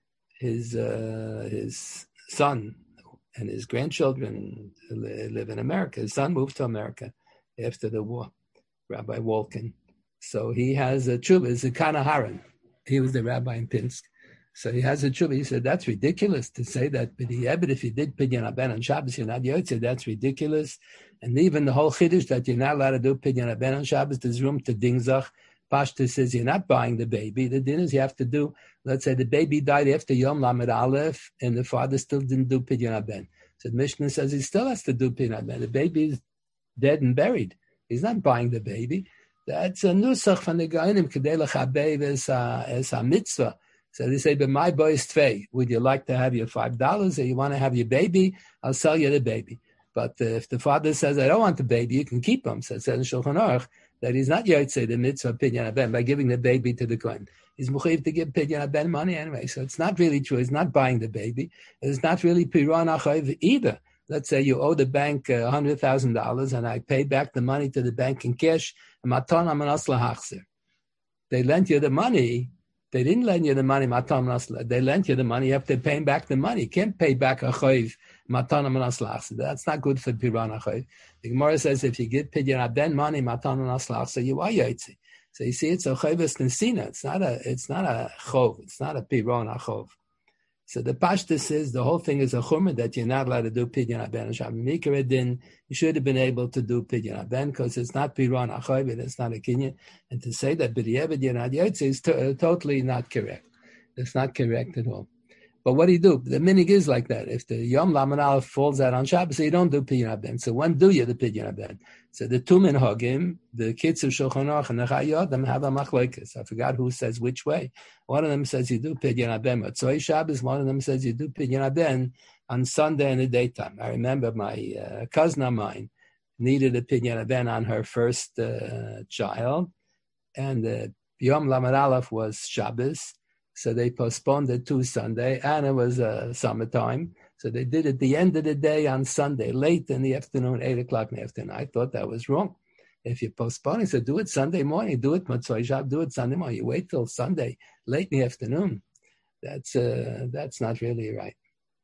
His uh, his son and his grandchildren live in America. His son moved to America after the war, Rabbi Walken. So he has a tshuva, it's a Kanaharan. He was the rabbi in Pinsk. So he has a tshuva. He said, that's ridiculous to say that, but if you did Pidyon Haben on Shabbos, you're not Yotzei, that's ridiculous. And even the whole chiddush that you're not allowed to do Pidyon Haben on Shabbos, there's room to dingzach. Pashta says you're not buying the baby. The din is you have to do, let's say the baby died after Yom Lamed Aleph, and the father still didn't do Pidyon Haben. So the Mishnah says he still has to do Pidyon Haben. The baby is dead and buried. He's not buying the baby. That's a nusach from the Gaonim, Kedei L'Chabev as a mitzvah. So they say, but my boy is tvei. Would you like to have your five dollars, or you want to have your baby? I'll sell you the baby. But uh, if the father says, I don't want the baby, you can keep him. So it says in Shulchan Aruch that he's not Yotzei the mitzvah Pidyon Haben by giving the baby to the Kohen. He's mechuyev to give Pidyon Haben money anyway. So it's not really true. He's not buying the baby. It's not really Piron Achayev either. Let's say you owe the bank uh, one hundred thousand dollars and I pay back the money to the bank in cash. Maton amanas lahachzer. They lent you the money. They didn't lend you the money. Maton amanas. They lent you the money. You have to pay back the money. You can't pay back a chayiv. Maton amanas lahachzer. That's not good for Piran Achayev. The Gemara says if you give Pidyon Haben money, maton amanas lahachzer, you are Yotzei. So you see, it's a chayvus nesina. It's not a. It's not a chov. It's not a Piran Achov. So the Pashta says the whole thing is a chumrah that you're not allowed to do Pidyon Haben on Shabbos. Mikra din, you should have been able to do Pidyon Haben because it's not Piron Achayev, it's not a kinyan. And to say that b'diavad you're not Yotzei is to, totally not correct. It's not correct at all. But what do you do? The minig is like that. If the Yom Lamed Aleph falls out on Shabbos, so you don't do Pidyon Haben. So when do you the Pidyon Haben? So the two minhagim, the kids of Shulchan Aruch and the Chayodim have a machlokes. I forgot who says which way. One of them says you do Pidyon Haben Motzei Shabbos. One of them says you do Pidyon Haben on Sunday in the daytime. I remember my uh, cousin of mine needed a Pidyon Haben on her first uh, child, and the uh, Yom Lamed Aleph was Shabbos. So they postponed it to Sunday, and it was uh, summertime. So they did it the end of the day on Sunday, late in the afternoon, eight o'clock in the afternoon. I thought that was wrong. If you're postponing, so do it Sunday morning, do it Motzei Shabbos, do it Sunday morning. You wait till Sunday, late in the afternoon. That's uh, that's not really right.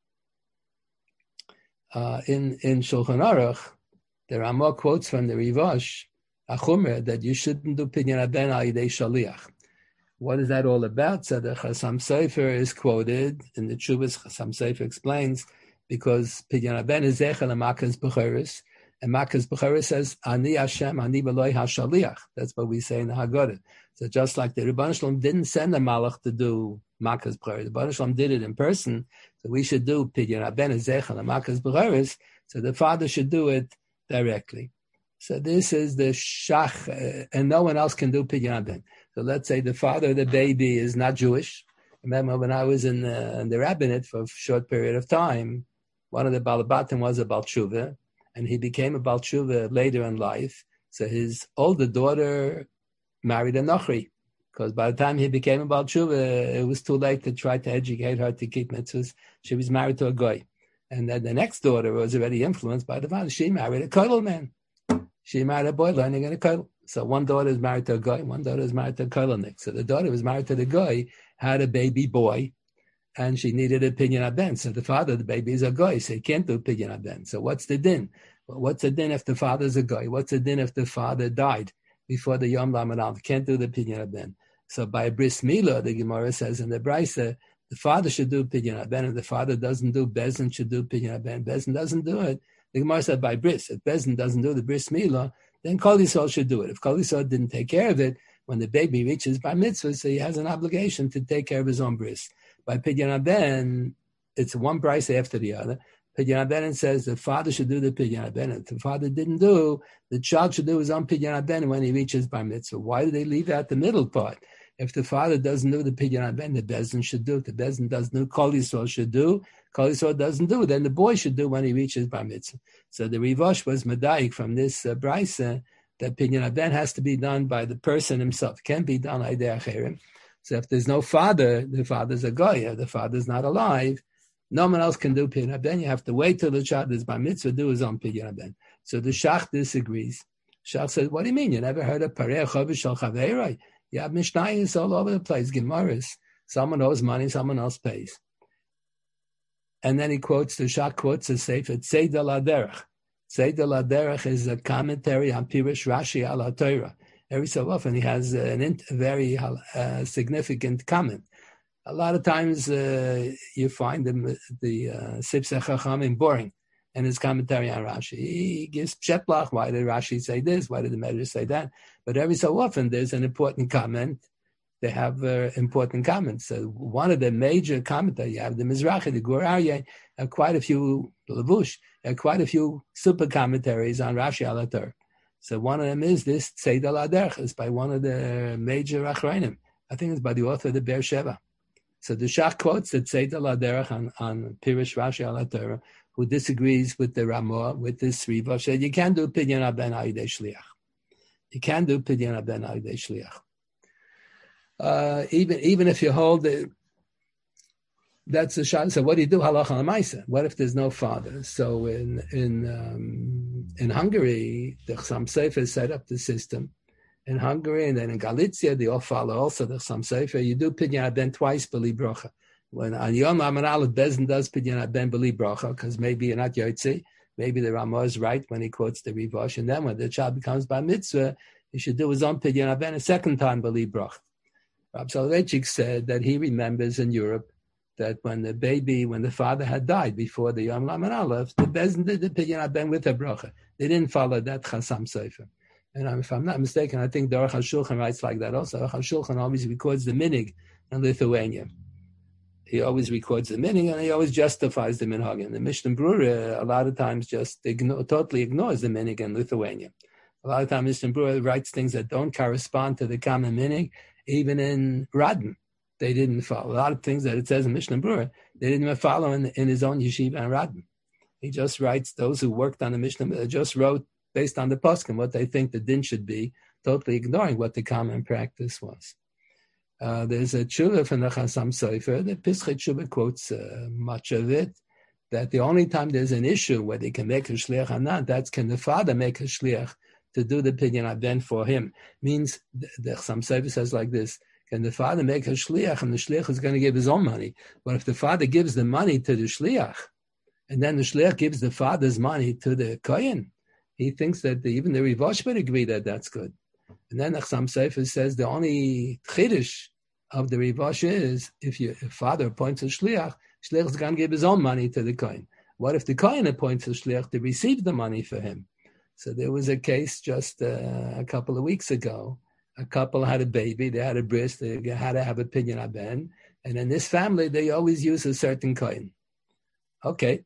Uh, in in Shulchan Aruch, there are more quotes from the Rivash, a chumrah, that you shouldn't do Pidyon Haben al yidei shaliach. What is that all about? So the Chasam Sofer is quoted in the Tshuvas. Chasam Sofer explains because Pidyon Haben is zechel Makas B'choros, and Makas B'choros says Ani Hashem, Ani B'loi HaShaliach. That's what we say in the Haggadah. So just like the Rebbeinu Shalom didn't send a malach to do Makas B'choros, the Rebbeinu Shalom did it in person. So we should do Pidyon Haben is zechel Makas B'choros. So the father should do it directly. So this is the shach, uh, and no one else can do Pidyon Haben. So let's say the father of the baby is not Jewish. Remember when I was in, uh, in the rabbinate for a short period of time, one of the Balabatim was a Baal Tshuva, and he became a Baal Tshuva later in life. So his older daughter married a Nochri, because by the time he became a Baal Tshuva, it was too late to try to educate her to keep mitzvahs. She was married to a Goy. And then the next daughter was already influenced by the father. She married a Kollel man. She married a boy learning in a Kollel. So one daughter is married to a guy, one daughter is married to a Kollelnik. So the daughter who was married to the guy had a baby boy, and she needed a Pidyon Haben. So the father of the baby is a guy, so he can't do Pidyon Haben. So what's the din? Well, what's the din if the father is a guy? What's the din if the father died before the Yom Lamed Aleph? Can't do the Pidyon Haben. So by bris milah, the Gemara says in the Brisa The father should do Pidyon Haben. If the father doesn't do, Bezin should do Pidyon Haben. Bezin doesn't do it. The Gemara said by bris. If Bezin doesn't do the bris milah, then Kol Yisrael should do it. If Kol Yisrael didn't take care of it, when the baby reaches bar mitzvah, so he has an obligation to take care of his own bris. By Pidyon Haben, it's one bris after the other. Pidyon Haben says the father should do the Pidyon Haben. If the father didn't do, the child should do his own Pidyon Haben when he reaches bar mitzvah. Why do they leave out the middle part? If the father doesn't do the Pidyon Haben, the Bezin should do. If the Bezin doesn't do, Kol Yisrael should do. Kol Yisrael doesn't do, then the boy should do when he reaches bar mitzvah. So the Rivosh was medayik from this uh, brisa that Pidyon Haben has to be done by the person himself. It can't be done by Idei Acherim. So if there's no father, the father's a goya, the father's not alive, no one else can do Pidyon Haben. You have to wait till the child is bar mitzvah, do his own Pidyon Haben. So the Shach disagrees. Shach says, what do you mean? You never heard of Parei Chovish Shal Chaveiroi? You have Mishnayos all over the place, Gemaras. Someone owes money, someone else pays. And then he quotes, the Shach quotes the Sefer, Tzedel HaDerech. Tzedel HaDerech is a commentary on Pirush Rashi al HaTorah. Every so often he has an int, a very uh, significant comment. A lot of times uh, you find the, the uh, Sipsei Chachamim boring and his commentary on Rashi. He gives pshetlach, why did Rashi say this? Why did the Medrash say that? But every so often there's an important comment. They have uh, important comments. So one of the major commentaries, you have the Mizrahi, the Gur Aryeh, have quite a few, Lavush, have quite a few super commentaries on Rashi al HaTorah. So one of them is this Tzedel HaDerech, is by one of the major Achrayim. I think it's by the author of the Be'er Sheva. So the Shach quotes the Tzedel HaDerech on, on Pirush Rashi al HaTorah, who disagrees with the Ramah, with this Riva, said you can't do Pidyon Haben Ha'idei Shliach. You can't do Pidyon Haben Ha'idei Shliach. Uh, even even if you hold it, that's a shot. So what do you do? Halacha l'maisa. What if there's no father? So in in um, in Hungary, the Chassam Sofer set up the system. In Hungary and then in Galicia, they all follow also the Chassam Sofer. You do Pidyon Haben twice, b'li bracha. When on Yom HaManal, Bezin does Pidyon Haben b'li bracha, because maybe you're not Yotzi. Maybe the Ramah is right when he quotes the Rivosh. And then when the child becomes bar mitzvah, he should do his own Pidyon Haben a second time b'li bracha. Rab Soloveitchik said that he remembers in Europe that when the baby, when the father had died before the Yom Laman Aleph, the Bezin did the Pidyon Haben with a bracha. They didn't follow that Chassam Sofer. And if I'm not mistaken, I think the Aruch HaShulchan writes like that also. Aruch HaShulchan always records the minig in Lithuania. He always records the minig and he always justifies the minhag. And the Mishnah Brura a lot of times just ignore, totally ignores the minig in Lithuania. A lot of times Mishnah Brura writes things that don't correspond to the common minig. Even in Radin, they didn't follow. A lot of things that it says in Mishnah Brura, they didn't even follow in, in his own yeshiva and Radin. He just writes, those who worked on the Mishnah just wrote based on the poskim what they think the din should be, totally ignoring what the common practice was. Uh, there's a tshuva from the Chassam Sofer. The Pischei Tshuva quotes uh, much of it, that the only time there's an issue where they can make a shliach or not, that's can the father make a shliach to do the Pidyon Haben for him. Means the, the Chassam Sofer says like this: can the father make a shliach and the shliach is going to give his own money? But if the father gives the money to the shliach, and then the shliach gives the father's money to the kohen, he thinks that the, even the Rivosh would agree that that's good. And then the Chassam Sofer says the only chiddush of the Rivosh is if your father appoints a shliach, shliach is going to give his own money to the kohen. What if the kohen appoints a shliach to receive the money for him? So there was a case just uh, a couple of weeks ago. A couple had a baby, they had a bris, they had to have a Pidyon Haben, and in this family they always use a certain kohen. Okay,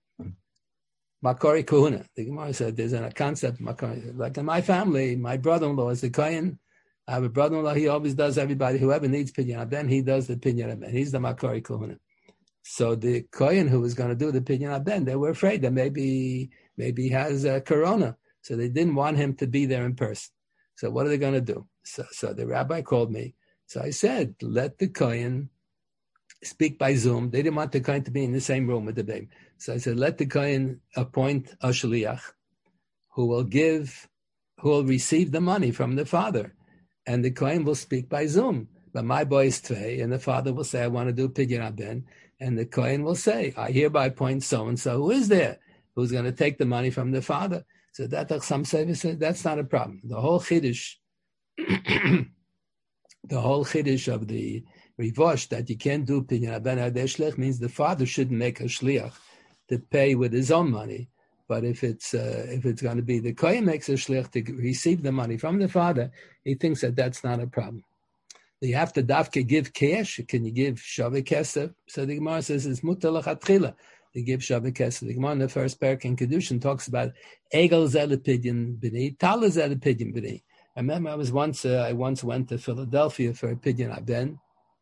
Makori Kahuna. The Gemara said there's a concept, Makori. Like in my family, my brother-in-law is the kohen. I have a brother-in-law, he always does everybody, whoever needs Pidyon Haben, he does the Pidyon Haben. He's the Makori Kahuna. So the kohen who was going to do the Pidyon Haben, they were afraid that maybe, maybe he has a corona. So they didn't want him to be there in person. So what are they going to do? So, so the rabbi called me. So I said, let the kohen speak by Zoom. They didn't want the kohen to be in the same room with the baby. So I said, let the kohen appoint a shliach who will give, who will receive the money from the father. And the kohen will speak by Zoom. But my boy is Tvei, and the father will say, I want to do Pidyon Haben. And the kohen will say, I hereby appoint so-and-so who is there, who's going to take the money from the father. So that some say that's not a problem. The whole chiddush, the whole chiddush of the Rivosh, that you can't do Pidyon Haben Adei Shliach, means the father shouldn't make a shliach to pay with his own money. But if it's uh, if it's going to be the kohen makes a shliach to receive the money from the father, he thinks that that's not a problem. You have to dafke give cash. Can you give shaveh kesef? So the Gemara says it's mutar l'chatchila to give shaveh kesef. The Gemara in the first parak in Kedushin talks about egel zelepidyon b'nei, tala zelepidyon b'nei. I remember I was once uh, I once went to Philadelphia for a pidyon haben.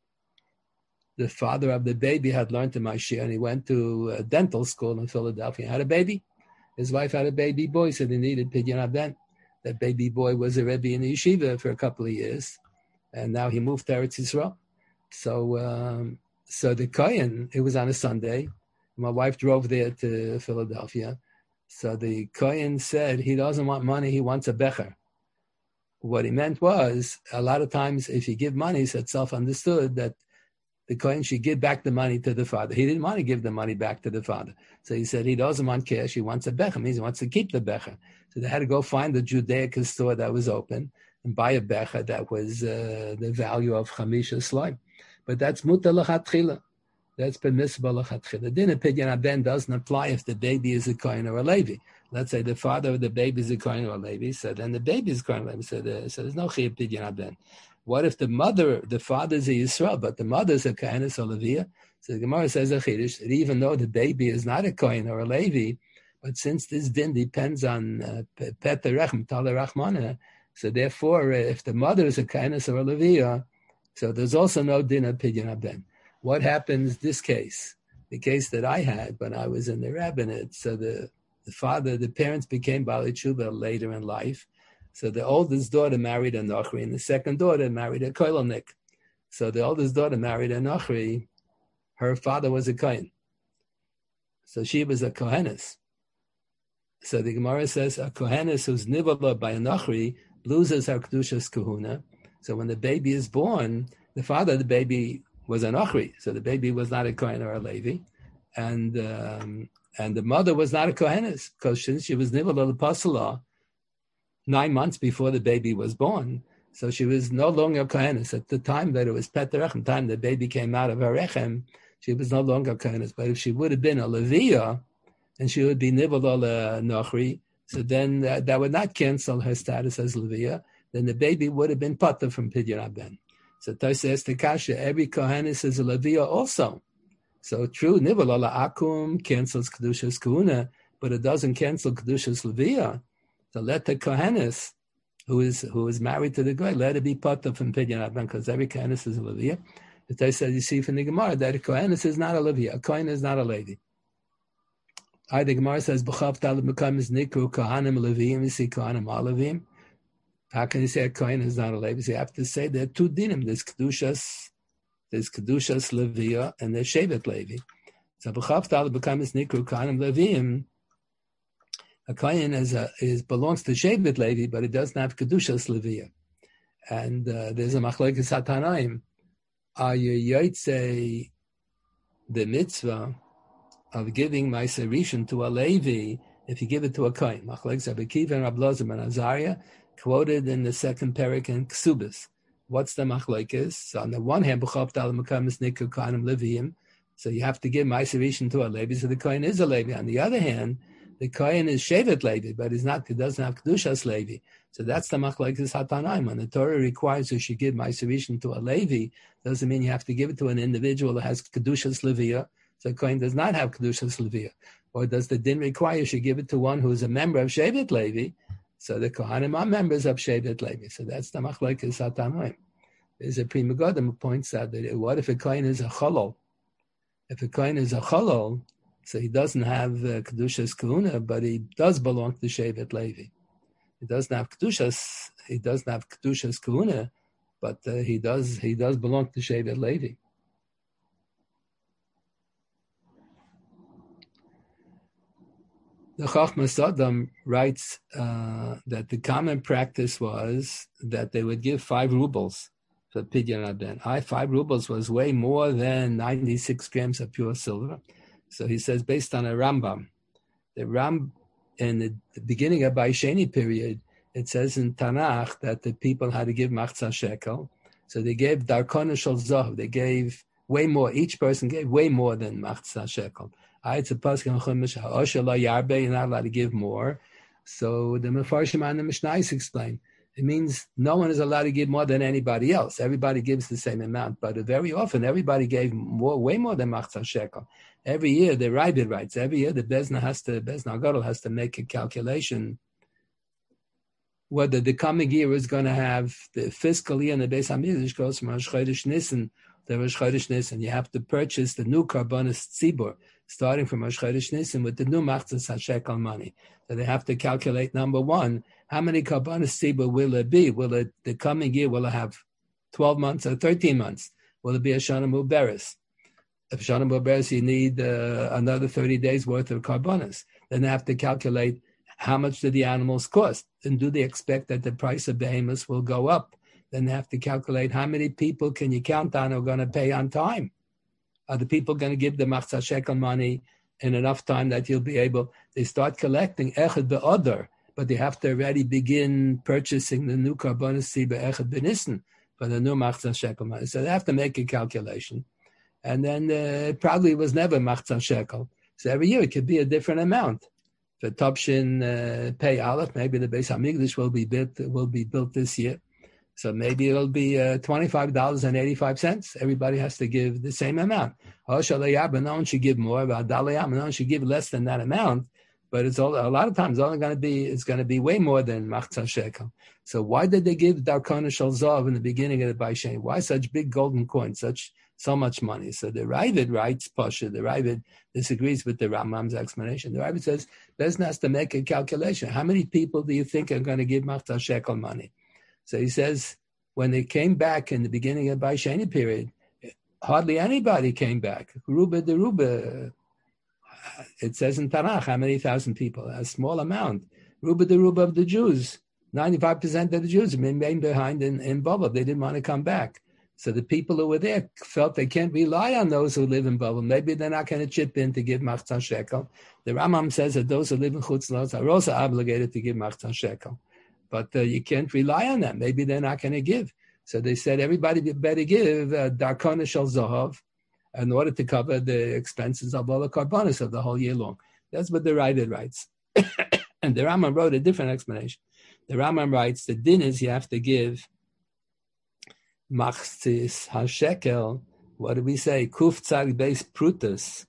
The father of the baby had learned in my shir, and he went to a dental school in Philadelphia. He had a baby. His wife had a baby boy, so they needed pidyon haben. That baby boy was a rebbe in the yeshiva for a couple of years. And now he moved to Eretz Yisrael. So, um, so the Kohen, it was on a Sunday. My wife drove there to Philadelphia. So the Kohen said he doesn't want money, he wants a becher. What he meant was, a lot of times if you give money, so it's self-understood that the Kohen should give back the money to the father. He didn't want to give the money back to the father. So he said he doesn't want cash, he wants a becher, means he wants to keep the becher. So they had to go find the Judaica store that was open and buy a becher that was uh, the value of chamisha slime. But that's mutar l'chatchila. That's permissible l'chatchila. Din pidyon haben doesn't apply if the baby is a kohen or a levi. Let's say the father of the baby is a kohen or a levi, so then the baby is a kohen or a levi, so, the, so there's no chiyuv pidyon haben. What if the mother, the father is a Yisrael, but the mother is a kohen or a levi? So the Gemara says a chiddush that even though the baby is not a kohen or a levi, but since this din depends on uh, pet rechm, taler rachmana, so therefore, if the mother is a kindness or a levia, so there's also no din of pidyon haben. What happens this case? The case that I had when I was in the rabbinate, so the, the father, the parents became Baalei Tshuva later in life. So the oldest daughter married a Nochri, and the second daughter married a Koilelnik. So the oldest daughter married a Nochri. Her father was a Kohen. So she was a Kohenes. So the Gemara says, a Kohenes who's nivala by a Nochri loses her Kedushas Kahuna. So when the baby is born, the father of the baby was an Ochri. So the baby was not a Kohen or a Levi. And um, and the mother was not a Kohenes, because since she was Nivel al Pasala nine months before the baby was born, so she was no longer a Kohenes. At the time that it was Peterach, time the baby came out of her Rechem, she was no longer a Kohenes. But if she would have been a Leviah, and she would be Nivel al Nochri, so then uh, that would not cancel her status as Leviah. Then the baby would have been Pater from Pidyon Haben. So Tosha says to Kasha, every Kohenes is a Leviah also. So true, Nivel ala Akum cancels Kedushas Kahuna, but it doesn't cancel Kedushas Leviah. So let the Kohenes, who is who is married to the guy, let it be Pater from Pidyon Haben, because every Kohenes is a Leviah. But Tosha says, you see from the Gemara, that a Kohenes is not a Leviah. A Kohen is not a Levi. I, the Gemara says, B'chav talib mekayim is nikru kohanim levim. You see kohanim are levim. How can you say a kohen is not a levi? So you have to say there are two dinim. There's kedushas, there's kedushas leviah, and there's shevet levi. So b'chav talib mekayim is nikru kohanim levim. A kohen is a, is belongs to shevet levi, but it doesn't have kedushas leviah. And uh, there's a machlokes hatanaim. Are you yotzei the mitzvah of giving Ma'aser Rishon to a Levi if you give it to a Kohen? Machlokes Rabbi Akiva and Rabbi Elazar ben Azariah, quoted in the second parak in Ksubis. What's the machlokes? So on the one hand, b'chav tal mekamis nikru kohanim leviim, so you have to give Ma'aser Rishon to a Levi, so the Kohen is a Levi. On the other hand, the Kohen is shevet Levi, but he's not, he doesn't have kedushas Levi. So that's the machlokes hatanaim. When the Torah requires you should give Ma'aser Rishon to a Levi, doesn't mean you have to give it to an individual that has kedushas Leviah. So Kohen does not have Kedushas Leviah. Or does the din require you should give it to one who is a member of Shevet Levi? So the Kohanim are members of Shevet Levi. So that's the machlokes hatanaim. There's a Pri Megadim who points out that what if a Kohen is a Cholol? If a Kohen is a Cholol, so he doesn't have uh, Kedushas Kahuna, but he does belong to Shevet Levi. He doesn't have Kedushas, he doesn't have Kedushas Kahuna, but uh, he does he does belong to Shevet Levi. The Chochmas Adam writes uh, that the common practice was that they would give five rubles for Pidyon Haben. I five rubles was way more than ninety-six grams of pure silver. So he says, based on a Rambam, the Ram in the, the beginning of Baisheni period, it says in Tanakh that the people had to give machzah shekel. So they gave Darkona Shel Zahav. They gave way more. Each person gave way more than Machzah Shekel. I it's a pasuk in Chumash Ha'osher La Yarbe. You're not allowed to give more. So the Mefarshim and the Mishnayos explain. It means no one is allowed to give more than anybody else. Everybody gives the same amount, but very often everybody gave more, way more than Machzah Shekel. Every year the Rabbit writes. Every year the Bezna has to, Bezna Gadol has to make a calculation whether the coming year is going to have the fiscal year, and the Beis Hamikdash goes from Rosh Chodesh Nisan to Rosh Chodesh Nisan. You have to purchase the new Karbonos Tzibur, starting from Rosh Chodesh Nisan with the new Machzah Shekel money. So they have to calculate, number one, how many Karbonos Tzibur will it be? Will it, the coming year, will it have twelve months or thirteen months? Will it be a Shana Muberes? If Shana Muberes, you need uh, another thirty days worth of Karbonos. Then they have to calculate how much do the animals cost? And do they expect that the price of behemoths will go up? Then they have to calculate how many people can you count on are going to pay on time? Are the people going to give the Machzah Shekel money in enough time that you'll be able? They start collecting Echad Be'odar, but they have to already begin purchasing the new Karbonos Tzibur Echad B'Nisan for the new Machzah Shekel money. So they have to make a calculation. And then uh, it probably was never Machzah Shekel. So every year it could be a different amount. For Topshin uh, Pei Aleph, maybe the Beis Hamikdash will be built will be built this year, so maybe it'll be uh, twenty five dollars and eighty five cents. Everybody has to give the same amount. Hoshalayab, no one should give more. About Dalayam, no one should give less than that amount. But it's all, a lot of times only going to be it's going to be way more than Machzah Shekel. So why did they give Darkona Shel Zahav in the beginning of the Baisheni? Why such big golden coins, such so much money? So the Ravid writes Pasha. The Ravid disagrees with the Rambam's explanation. The Ravid says Bezna has to make a calculation. How many people do you think are going to give Machzah Shekel money? So he says when they came back in the beginning of the Baisheni period, hardly anybody came back. Ruba de Ruba. It says in Tanakh how many thousand people? A small amount. Ruba de Ruba of the Jews. ninety-five percent of the Jews have been behind in, in Babel. They didn't want to come back. So the people who were there felt they can't rely on those who live in Babel. Maybe they're not going to chip in to give Machzah Shekel. The Rambam says that those who live in Chutz La'aretz are also obligated to give Machzah Shekel. But uh, you can't rely on them. Maybe they're not going to give. So they said everybody better give uh, Darkona Shel Zahav in order to cover the expenses of all the Karbonos of the whole year long. That's what the Ravid writes. And the Rambam wrote a different explanation. The Rambam writes, the din is you have to give Machzis HaShekel, what do we say? Kuf Tzari Beis Prutas.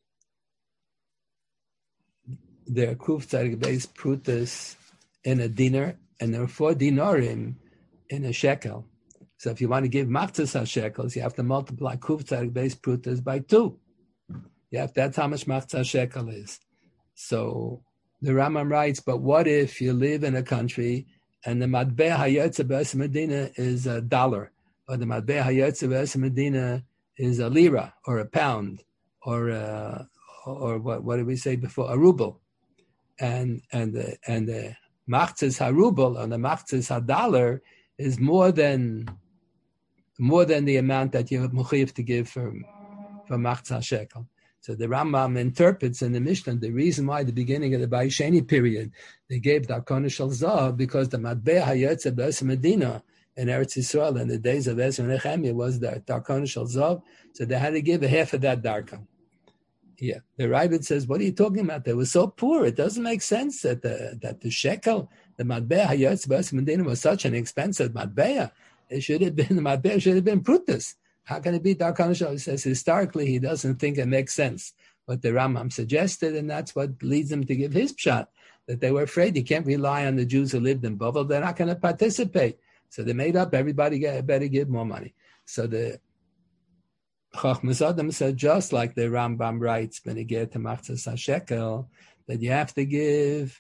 There are Kuf Tzari Beis Prutas in a dinar, and there are four dinarim in a shekel. So if you want to give Machzis HaShekels, you have to multiply Kuf Tzari Beis Prutas by two. You have, that's how much Machzis HaShekel is. So the Rambam writes, but what if you live in a country and the Matbeh HaYotze B'Es Medina is a dollar, or the Matbeh HaYotze B'Es Medina is a lira, or a pound, or a, or what what did we say before? A ruble. And and the and the Machzis HaRuble, or the Machzis HaDollar is more than more than the amount that you have mechuyev to give for, for Machzah Shekel. So the Rambam interprets in the Mishnah the reason why the beginning of the Baisheni period they gave Darkona Shel Zahav, because the Matbeh HaYotze B'Es Medina in Eretz Yisrael in the days of Ezra and Nehemiah was the Darkona Shel Zahav, so they had to give a half of that Darkon. Yeah, the Ravid says, what are you talking about? They were so poor. It doesn't make sense that the that the shekel, the Matbeh HaYotze B'Es Medina was such an expensive Matbeh. It should have been, the Matbeh should have been Prutas. How can it be Darkona Shel? He says historically he doesn't think it makes sense what the Rambam suggested, and that's what leads him to give his pshat, that they were afraid you can't rely on the Jews who lived in Babel. They're not going to participate. So they made up, everybody better give more money. So the Chachmas Adam said, just like the Rambam writes, when you get to Machzis HaShekel, that you have to give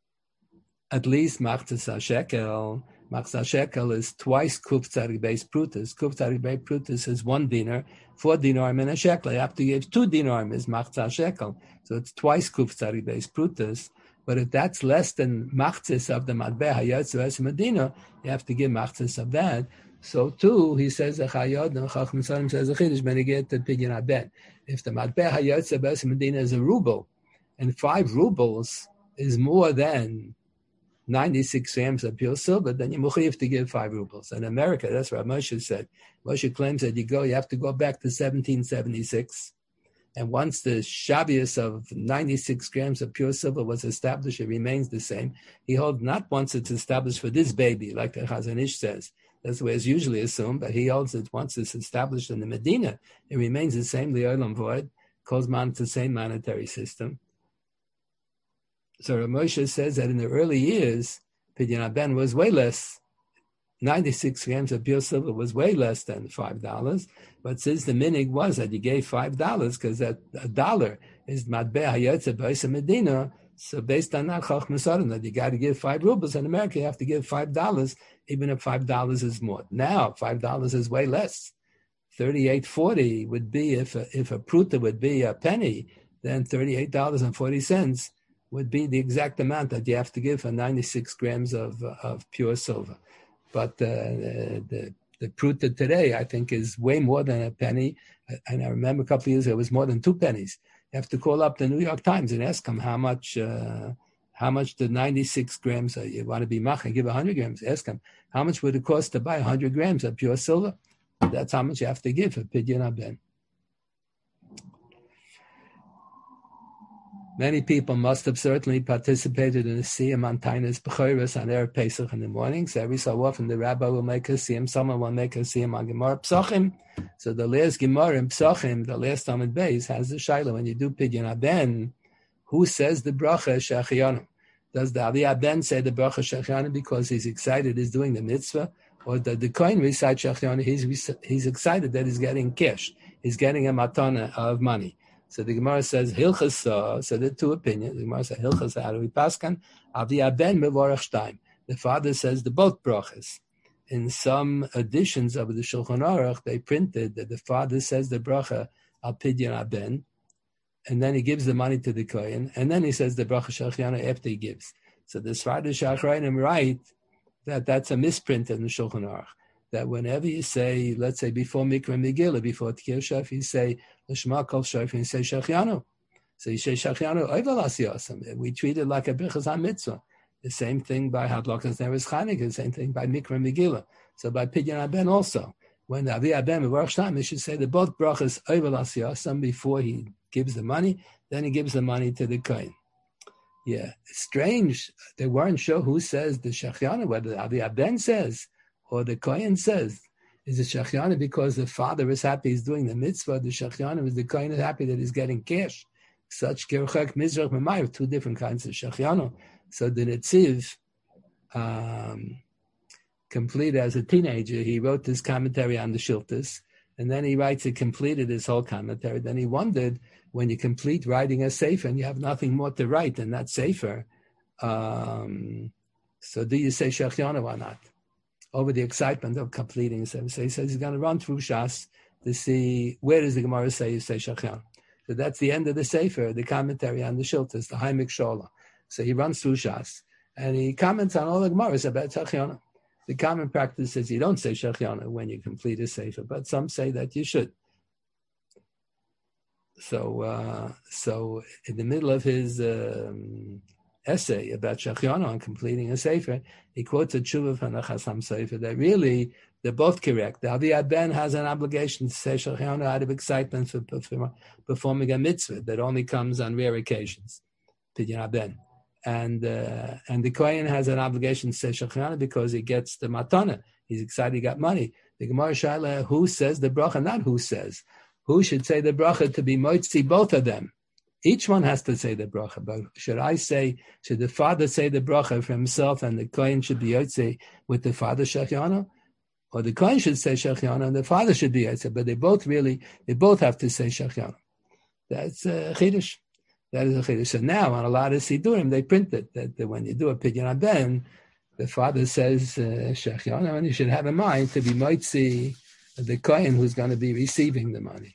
at least Machzis HaShekel. Machzis HaShekel is twice Kuf Tzari Beis Prutas. Kuf Tzari Beis Prutas is one dinar, four dinarim in a shekel. You have to give two dinarim is Machzis HaShekel. So it's twice Kuf Tzari Beis Prutas. But if that's less than Machzis of the Matbeh HaYotze B'Es Medina, you have to give Machzis of that. So too, he says, the Chayod and Chacham Salim says, the Chiddush when you get the Pidyon Abed. If the Matbeh HaYotze B'Es Medina is a ruble, and five rubles is more than ninety-six grams of pure silver, then you're mechuyev to give five rubles. In America, that's what Moshe said. Moshe claims that you go, you have to go back to seventeen seventy-six. And once the Shavius of ninety-six grams of pure silver was established, it remains the same. He holds not once it's established for this baby, like the Chazon Ish says. That's the way it's usually assumed, but he holds it once it's established in the Medina, it remains the same, the Olam Void, calls man to the same monetary system. So Rav Moshe says that in the early years, Pidyon Haben was way less. ninety-six grams of pure silver was way less than five dollars. But since the minig was that you gave five dollars, because that a dollar is Matbeh HaYotze B'Oisa Medina, so based on that, Chachma Sodom, that you got to give five rubles. In America, you have to give five dollars, even if five dollars is more. Now, five dollars is way less. thirty-eight forty would be, if a, if a pruta would be a penny, then thirty-eight dollars and forty cents would be the exact amount that you have to give for ninety-six grams of of pure silver. But uh, the the pruta today, I think, is way more than a penny. And I remember a couple of years ago, it was more than two pennies. You have to call up the New York Times and ask them how much uh, how much the ninety-six grams, uh, you want to be mach and give one hundred grams. Ask them, how much would it cost to buy one hundred grams of pure silver? That's how much you have to give for Pidyon Haben. Many people must have certainly participated in the Siyam on Tainas B'choros on Erev Pesach in the mornings. Every so often the rabbi will make a Siyam, someone will make a Siyam on Gemara Psachim. So the last Gemara in Psachim, the last Talmud Beis, has the Shaila. When you do Pidyon Haben, who says the bracha Shechianu? Does the Avi Haben say the bracha Shechianu because he's excited he's doing the mitzvah? Or the, the Kohen recite Shechianu, he's, he's excited that he's getting cash. He's getting a matana of money. So the Gemara says Hilchasa. So there are two opinions. The Gemara says Hilchasa. How do we paskan? Avi Haben mevorach shtayim. The father says the both brachas. In some editions of the Shulchan Aruch, they printed that the father says the bracha al Pidyon Haben, and then he gives the money to the kohen, and then he says the bracha Shechianu after he gives. So the Sfardi Shachrayim write that that's a misprint in the Shulchan Aruch. That whenever you say, let's say before Mikra Megillah, before Tkir Shaf, you say L'shma Kol Shaf, and you say Shechianu. So you say Shechianu Oivel Asiyasam. We treat it like a Birchas HaMitzvah. The same thing by Hadlakas Neres Chanukah, the same thing by Mikra Megillah. So by Pidyon Haben also. When the Avi Haben works time, you should say that both brachas Oivel Asiyasam before he gives the money, then he gives the money to the Kohen. Yeah, it's strange. They weren't sure who says the Shechianu, whether the Avi Haben says, or the Kohen says, is it Shechianu because the father is happy he's doing the mitzvah? The Shechianu is the Kohen is happy that he's getting cash. Such Kirchak Mizrach Memayr, two different kinds of Shechianu. So the Netziv, um, complete as a teenager, he wrote this commentary on the Shiltas, and then he writes, he completed his whole commentary. Then he wondered, when you complete writing a sefer and you have nothing more to write than that sefer, um, so do you say Shechianu or not? Over the excitement of completing. So he says he's going to run through Shas to see where does the Gemara say you say Shechianu. So that's the end of the Sefer, the commentary on the Shiltas, the Haimik Shola. So he runs through Shas and he comments on all the Gemaras about Shechianu. The common practice is you don't say Shechianu when you complete a Sefer, but some say that you should. So, uh, so in the middle of his um, essay about Shechianu on completing a Sefer, he quotes a tshuva from the Chasam Sefer that really they're both correct. The Avi Haben has an obligation to say Shechianu out of excitement for performing a mitzvah that only comes on rare occasions, Pidyon Haben. And uh, and the Kohen has an obligation to say Shechianu because he gets the matana. He's excited he got money. The Gemara Shaila, who says the bracha, not who says. Who should say the bracha to be moitzi both of them? Each one has to say the bracha, but should I say, should the father say the bracha for himself and the Kohen should be yotze with the father Shechianu? Or the Kohen should say Shechianu and the father should be yotze, but they both really, they both have to say Shechianu. That's a chiddush. That is a chiddush. So now on a lot of Sidurim, they print it, that, that when you do a Pidyon Haben, the father says uh, Shechianu, and you should have in mind to be moitzi the Kohen who's going to be receiving the money.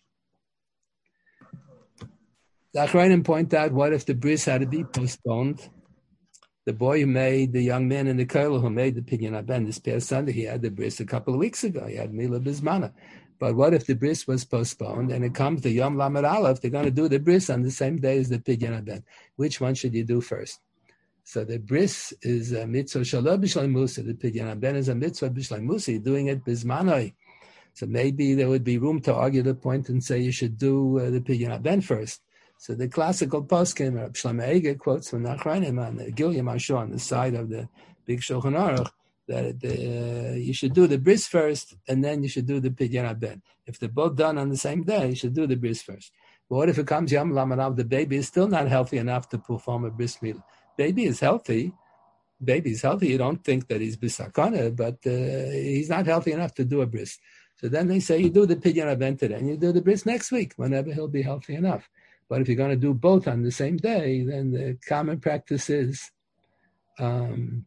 The Achrayim point out, what if the bris had to be postponed? The boy who made, the young man in the Kollel who made the Pidyon Haben this past Sunday, he had the bris a couple of weeks ago. He had Mila Bismana. But what if the bris was postponed and it comes to Yom Lamed Aleph, they're going to do the bris on the same day as the Pidyon Haben. Which one should you do first? So the bris is a mitzvah shalom b'shlai musa. The pidyon haben is a mitzvah b'shlai musa. You're doing it bismanoi. So maybe there would be room to argue the point and say you should do uh, the pidyon haben first. So the classical poskim, Reb Shlomo Eiger quotes from Nachronim on the Gilya Mashal on the side of the big Shulchan Aruch that uh, you should do the bris first and then you should do the pidyon haben. If they're both done on the same day, you should do the bris first. But what if it comes Yom Lamanav, the baby is still not healthy enough to perform a bris milah? Baby is healthy. Baby is healthy. You don't think that he's bisakana, but uh, he's not healthy enough to do a bris. So then they say you do the pidyon haben today and you do the bris next week whenever he'll be healthy enough. But if you're going to do both on the same day, then the common practice is um,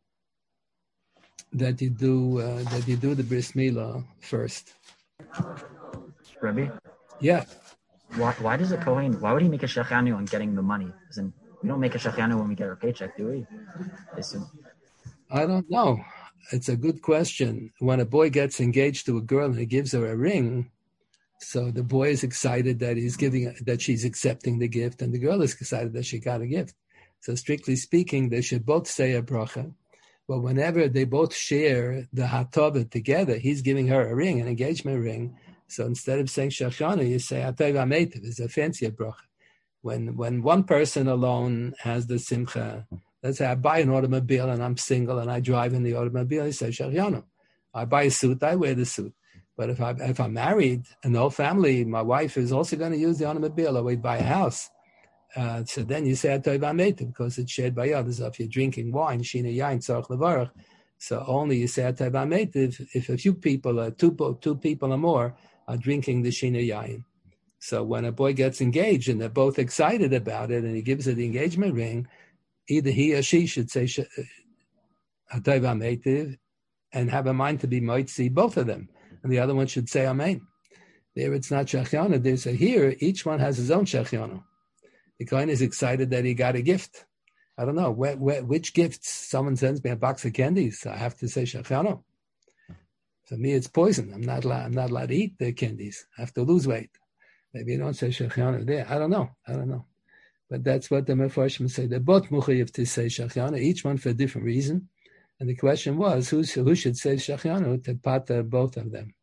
that you do uh, that you do the bris milah first. Rebbe? Yeah. Why, why does a Kohen, why would he make a shechanu on getting the money? As in, we don't make a shechanu when we get our paycheck, do we? Listen. I don't know. It's a good question. When a boy gets engaged to a girl and he gives her a ring, so the boy is excited that he's giving, that she's accepting the gift, and the girl is excited that she got a gift. So strictly speaking, they should both say a bracha. But whenever they both share the hatova together, he's giving her a ring, an engagement ring. So instead of saying shachana, you say hatov ametiv. It's a fancier bracha. When when one person alone has the simcha, let's say I buy an automobile and I'm single and I drive in the automobile, I say shachana. I buy a suit, I wear the suit. But if, I, if I'm married, and the whole family, my wife is also going to use the automobile, or we buy a house. Uh, so then you say Atov Ametiv, because it's shared by others. So if you're drinking wine, Shina Yain, Tzarech Levarach, so only you say Atov Ametiv if a few people, uh, two, two people or more, are drinking the Shina Yain. So when a boy gets engaged and they're both excited about it, and he gives her the engagement ring, either he or she should say Atov Ametiv and have a mind to be Moitzi, both of them. And the other one should say Amen. There it's not Shachyana. There's a here, each one has his own Shachyana. The Kohen is excited that he got a gift. I don't know, where, where, which gifts? Someone sends me a box of candies. I have to say Shachyana. For me, it's poison. I'm not allowed, I'm not allowed to eat the candies. I have to lose weight. Maybe you don't say Shachyana there. I don't know. I don't know. But that's what the Mefarshim say. They're both Muchayiv to say Shachyana, each one for a different reason. And the question was, who's, who should say Shachyanu to pata both of them?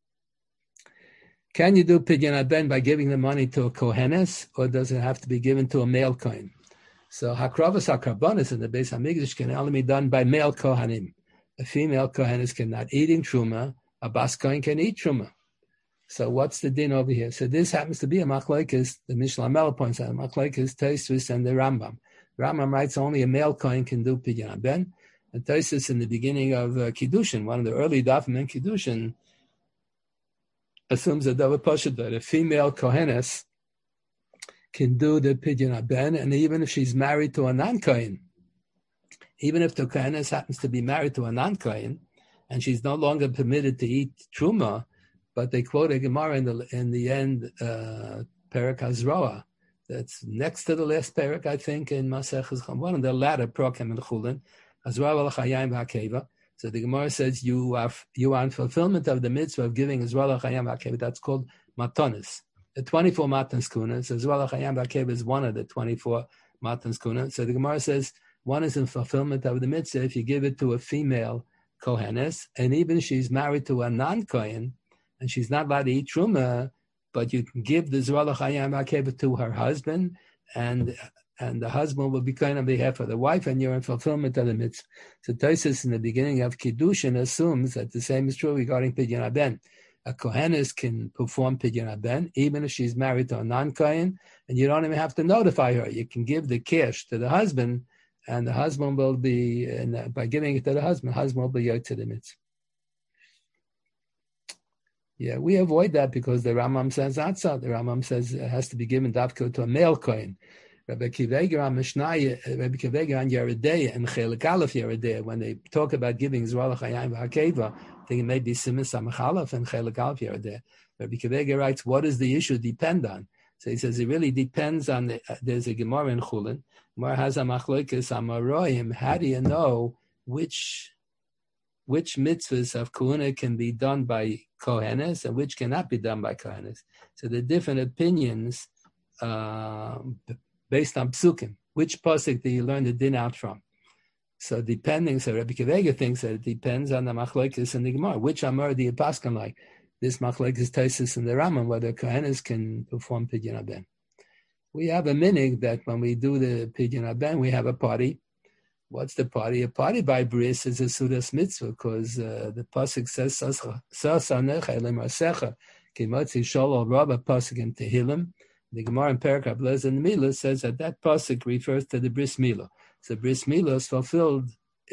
Can you do pidyon haben by giving the money to a kohenes, or does it have to be given to a male kohen? So hakravas hakarbonis in the Beis Hamikdash can only be done by male kohanim. A female kohenes cannot eat in truma. A bas kohen can eat truma. So what's the din over here? So this happens to be a machlokes. The Mishnah Mel points out machlokes Tosfos and the Rambam. Rambam writes only a male kohen can do pidyon haben. And Tosfos in the beginning of uh, Kiddushin, one of the early dafim in Kiddushin, assumes that David Pasha that a female kohenes can do the pidyon haben, and even if she's married to a non-kohen, even if the kohenes happens to be married to a non-kohen, and she's no longer permitted to eat truma, but they quote a Gemara in the in the end, uh, Perek Hazroa, that's next to the last Perek, I think, in Maseches Chum, one of the latter Prokem and Chulin. So the Gemara says you are you are in fulfillment of the mitzvah of giving Azral Chayam V'Akeva. That's called matanis. The twenty-four matanis kunas. Azral Chayam V'Akeva is one of the twenty-four matanis kunas. So the Gemara says one is in fulfillment of the mitzvah if you give it to a female kohenes, and even if she's married to a non-kohen and she's not allowed to eat truma, but you can give the Azral Chayam V'Akeva to her husband, and and the husband will be kind on behalf of the wife, and you're in fulfillment of the mitzvah. So Tosfos in the beginning of Kiddushin assumes that the same is true regarding pidyon haben. A kohenes can perform pidyon haben, even if she's married to a non-kohen, and you don't even have to notify her. You can give the cash to the husband, and the husband will be, and by giving it to the husband, the husband will be yot to the mitzvah. Yeah, we avoid that because the Rambam says that's so. The Rambam says it has to be given dafka to a male kohen. Rabbi Kiveger on Mishnah, Rabbi Kiveger on Yeridei and Chelik Aleph Yeridei, when they talk about giving Zral Chayim V'Akeva, I think it may be Simis Samachalaf and Chelik Aleph Yeridei. Rabbi Kiveger writes, what does the issue depend on? So he says it really depends on, the, uh, there's a Gemara in Chulin, Gemara has a Machlokes Amaroyim, how do you know which which mitzvahs of Kohuna can be done by Kohenes and which cannot be done by Kohenes? So the different opinions, uh, based on psukim, which pasuk do you learn the din out from? So depending, so Rabbi Kivega thinks that it depends on the machlokes and the Gemara. Which Amar do you paskin like? This machlokes Taisus and the Rambam, whether Kohanis can perform Pidyon Haben. We have a minig that when we do the Pidyon Haben, we have a party. What's the party? A party by bris is a sudas mitzvah because uh, the pasuk says Sasanecha elim asecha kimotzi sholol rabba pasuk in Tehillim. The Gemara in Perek Hablez and the Milah says that that pasuk refers to the bris milah. So bris milah is fulfilled uh,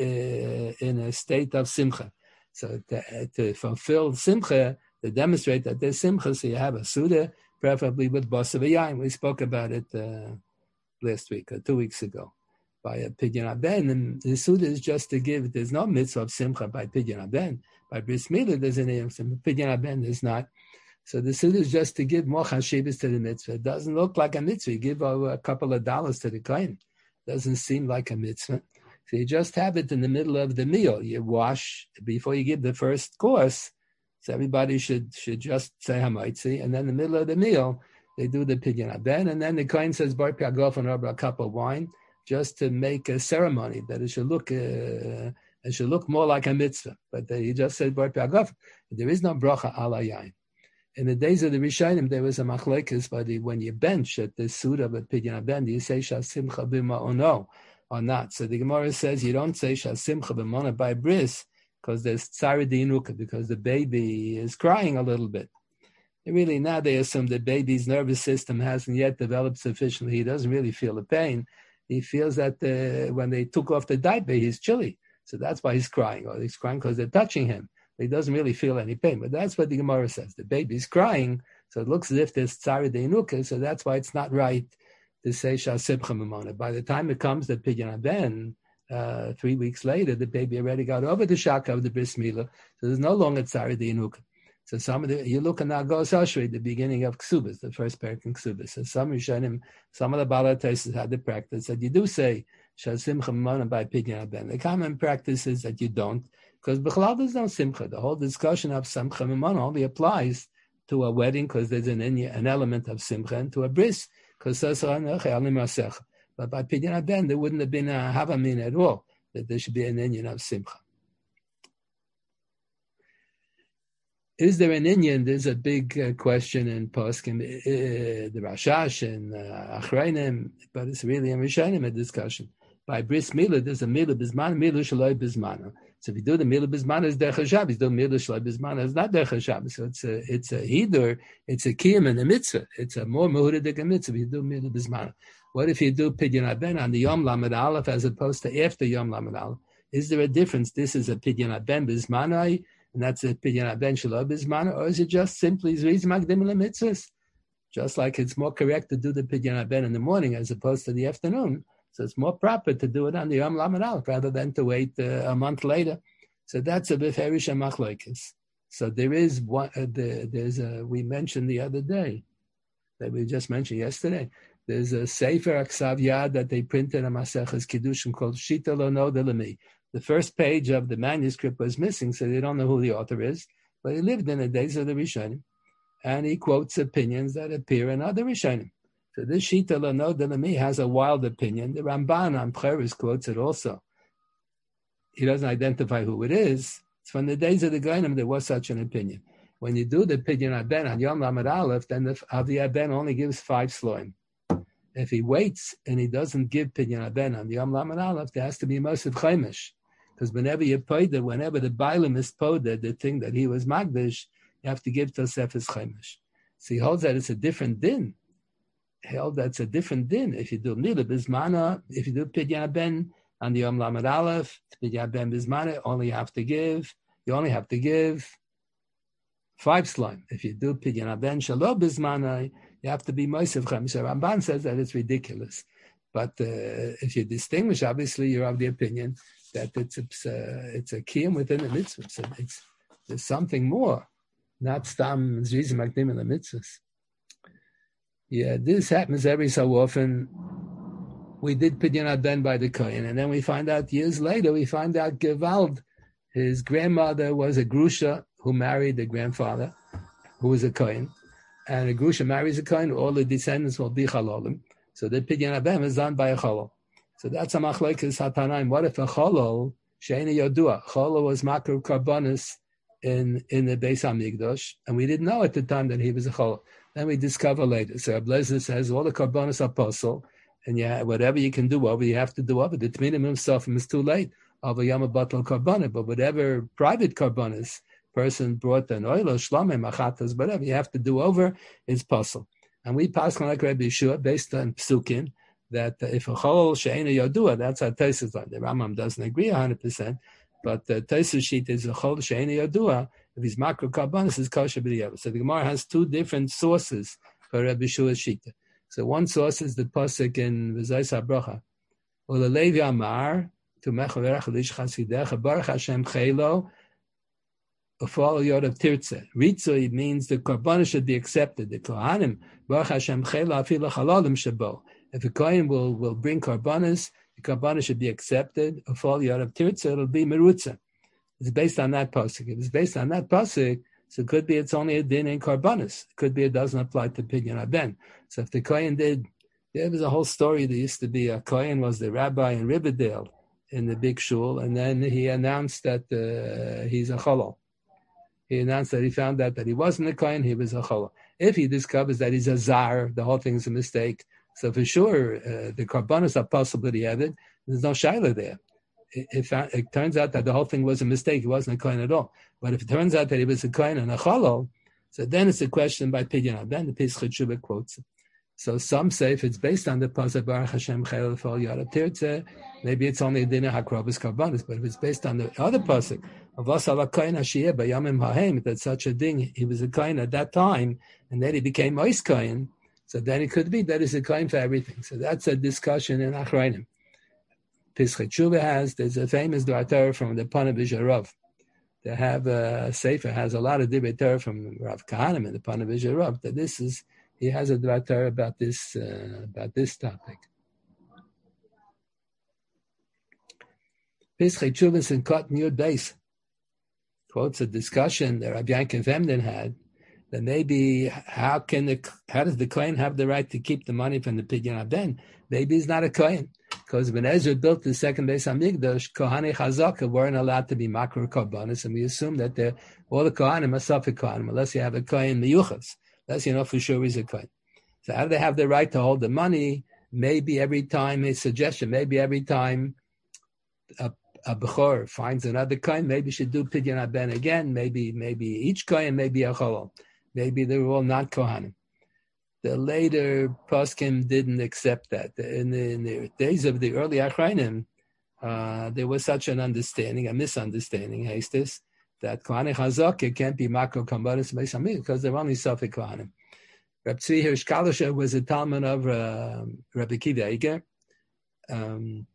in a state of simcha. So to, to fulfill simcha, to demonstrate that there's simcha, so you have a suda, preferably with basa v'yayin. We spoke about it uh, last week or two weeks ago. By a Pidyon Haben, and the suda is just to give. There's no mitzvah of simcha by Pidyon Haben. By bris milah, there's an mitzvah. Pidyon Haben, there's not. So the suda is just to give more chashivas to the mitzvah. It doesn't look like a mitzvah. You give a, a couple of dollars to the kohen. Doesn't seem like a mitzvah. So you just have it in the middle of the meal. You wash before you give the first course. So everybody should should just say hamaitzi, and then in the middle of the meal they do the Pidyon Haben, and then the kohen says bar piagof and a cup of wine, just to make a ceremony that it should look uh, it should look more like a mitzvah. But uh, he just said bar piagof. There is no bracha ala yain. In the days of the Rishonim, there was a machlekes, but when you bench at the suda of a Pidyon Haben, do you say shasimcha b'ma or no, or not? So the Gemara says you don't say shasimcha b'mona by bris because there's tzara dinuka, because the baby is crying a little bit. And really, now they assume the baby's nervous system hasn't yet developed sufficiently. He doesn't really feel the pain. He feels that uh, when they took off the diaper, he's chilly. So that's why he's crying, or he's crying because they're touching him. He doesn't really feel any pain, but that's what the Gemara says. The baby's crying, so it looks as if there's tzara deinuka, so that's why it's not right to say shasibcha memona. By the time it comes to Pidyon Haben, uh, three weeks later, the baby already got over the shaka of the bris milah, so there's no longer tzara deinuka. So some of the, you look at Nagos Ashri, the beginning of Ksubas, the first parak in Ksubas. So some Rishonim, some of the Balatesis had the practice that you do say shasimcha memona by Pidyon Haben. The common practice is that you don't, because B'chalal there's no simcha. The whole discussion of simcha memona only applies to a wedding because there's an an element of simcha, and to a bris because but by Pidyon Haben there wouldn't have been a havamin at all, that there should be an inyan of simcha. Is there an inyan? There's a big uh, question in Poskim, uh, the Rashash and uh, Achreinim, but it's really in Rishonim a discussion. By bris milah, there's a milah bisman, milah shaloi bismana. So if you do the milah bismana, it's derech Shabbos. Do milah shaloi bismana, it's not derech Shabbos. So it's a it's a hidur, it's a kiyum and a mitzvah. It's a more mehudadik mitzvah. If you do milah bismana. What if you do Pidyon Haben on the Yom Lamed Aleph as opposed to after Yom Lamed Aleph? Is there a difference? This is a Pidyon Haben bismana, and that's a Pidyon Haben shaloi bismana, or is it just simply zriz magdim mitzvahs? Just like it's more correct to do the Pidyon Haben in the morning as opposed to the afternoon. So it's more proper to do it on the Yom Lamed Aleph rather than to wait uh, a month later. So that's a beferish machlokes. So there is one. Uh, the, there's a we mentioned the other day that we just mentioned yesterday. There's a Sefer Aksav Yad that they printed on Maseches Kiddushin called Shita Lo Noda L'mi. The first page of the manuscript was missing, so they don't know who the author is. But he lived in the days of the Rishonim, and he quotes opinions that appear in other Rishonim. So this Shita Lo Noda L'mi has a wild opinion. The Ramban on Pcheres quotes it also. He doesn't identify who it is. It's from the days of the Goyim there was such an opinion. When you do the Pidyon Haben on Yom Lamed Aleph, then the Avi Haben only gives five sloim. If he waits and he doesn't give Pidyon Haben on Yom Lamed Aleph, there has to be Mosif Chaimish. Because whenever you poda, whenever the Bailam is poda, the thing that he was Magdish, you have to give Tosefes Chaimish. So he holds that it's a different din. Held that's a different din. If you do Milah Bismana, if you do Pidyon Haben on the Yom Lamed Aleph, Pidyon Haben Bismana, only have to give, you only have to give five slime. If you do Pidyon Haben Shalom Bismana, you have to be Mosef Chaimish. So Ramban says that it's ridiculous. But uh, if you distinguish, obviously you're of the opinion that it's it's a, it's a kiyum within the mitzvah. So it's there's something more, not stam zriz magdim in the mitzvahs. Yeah, this happens every so often. We did Pidyon Haben by the Kohen, and then we find out years later, we find out Gewald, his grandmother was a Grusha who married the grandfather, who was a Kohen. And a Grusha marries a Kohen, all the descendants will be Chalolim. So the Pidyon Haben is done by a Chalol. So that's a machlekes hatanaim. What if a cholol she'ena yodua? Cholol was makar karbonis in in the Beis Hamikdash, and we didn't know at the time that he was a cholol. Then we discover later. So Ablezer says all the karbonis are apostle, and yeah, whatever you can do over, you have to do over. The tminim himself is too late. Over yama batal karbonis, but whatever private karbonis person brought an oil or shlamim achatas, whatever you have to do over is apostle. And we pass on like Rabbi Yeshua based on psukim, that uh, if a chol she'ena yodua, that's how Tosfos line. The Rambam doesn't agree one hundred percent, but the Tosfos sheet is a chol she'ena yodua. If he's makro karbonis, is kosher b'diavad. So the Gemara has two different sources for Rabbi Yeshua's sheet. So one source is the pasuk in V'zayis HaBracha. U'lelevi amar to mechaverach lish chasidecha baruch Hashem chelo ufal yod of tirtze. Ritzui means the karbonis should be accepted. The kohanim baruch Hashem chelo afilu chalalim shabo. If a kohen will, will bring karbanis, the karbanis should be accepted. If all yad of tirtza, it'll be merutza. It's based on that pasuk. If it's based on that pasuk, so it could be it's only a din in karbanis. It could be it doesn't apply to pidyon haben. So if the kohen did, there was a whole story. There used to be a kohen was the rabbi in Riverdale in the big shul, and then he announced that uh, he's a cholol. He announced that he found out that he wasn't a kohen, he was a cholol. If he discovers that he's a zar, the whole thing's a mistake. So for sure, uh, the karbanos are possibly added. There's no shaila there. It, it, found, it turns out that the whole thing was a mistake. He wasn't a kohen at all. But if it turns out that he was a kohen and a cholol, so then it's a question by pidyon. Then the Pesach Tshuva quotes it. So some say if it's based on the pasuk Baruch Hashem Chayil Fal Yad Tirtze, maybe it's only a dinner hakrobus karbanos. But if it's based on the other pasuk of Vasal Kohen Hashiyeh Bayamim Hahem, that such a thing, he was a kohen at that time, and then he became Mois kohen. So then it could be that it's a kohen for everything. So that's a discussion in Achrayim. Pesach Tshuva has, there's a famous Dvar from the Panevish Rav. They have a Sefer, has a lot of Divrei Torah from Rav Kahanim and the Panevish Rav, that this is, he has a Dvar about this, uh, about this topic. Pesach Tshuva is in Cotton Yud Beis. Quotes a discussion that Rabbi Yankov Emden had, that maybe how can the how does the kohen have the right to keep the money from the pidyon haben? Maybe he's not a kohen, because when Ezra built the second Beis Hamikdash, Kohanei Chazaka weren't allowed to be makro karbanis, and we assume that they're, all the kohanim are safek kohanim, unless you have a kohen miyuchas, unless you know for sure he's a kohen. So how do they have the right to hold the money? Maybe every time a suggestion, maybe every time a a bechor finds another kohen, maybe should do pidyon haben again. Maybe maybe each kohen may be a cholol. Maybe they were all not Kohanim. The later poskim didn't accept that. In the, in the days of the early Achrayim, uh, there was such an understanding, a misunderstanding, hastis, that Kohanei Chazaka can't be Makro Kambanis Beis Hamikdash because they're only Safek Kohanim. Reb Tzvi Hirsch Kalischer was a Talmud of uh, Rabbi Akiva Eiger, um,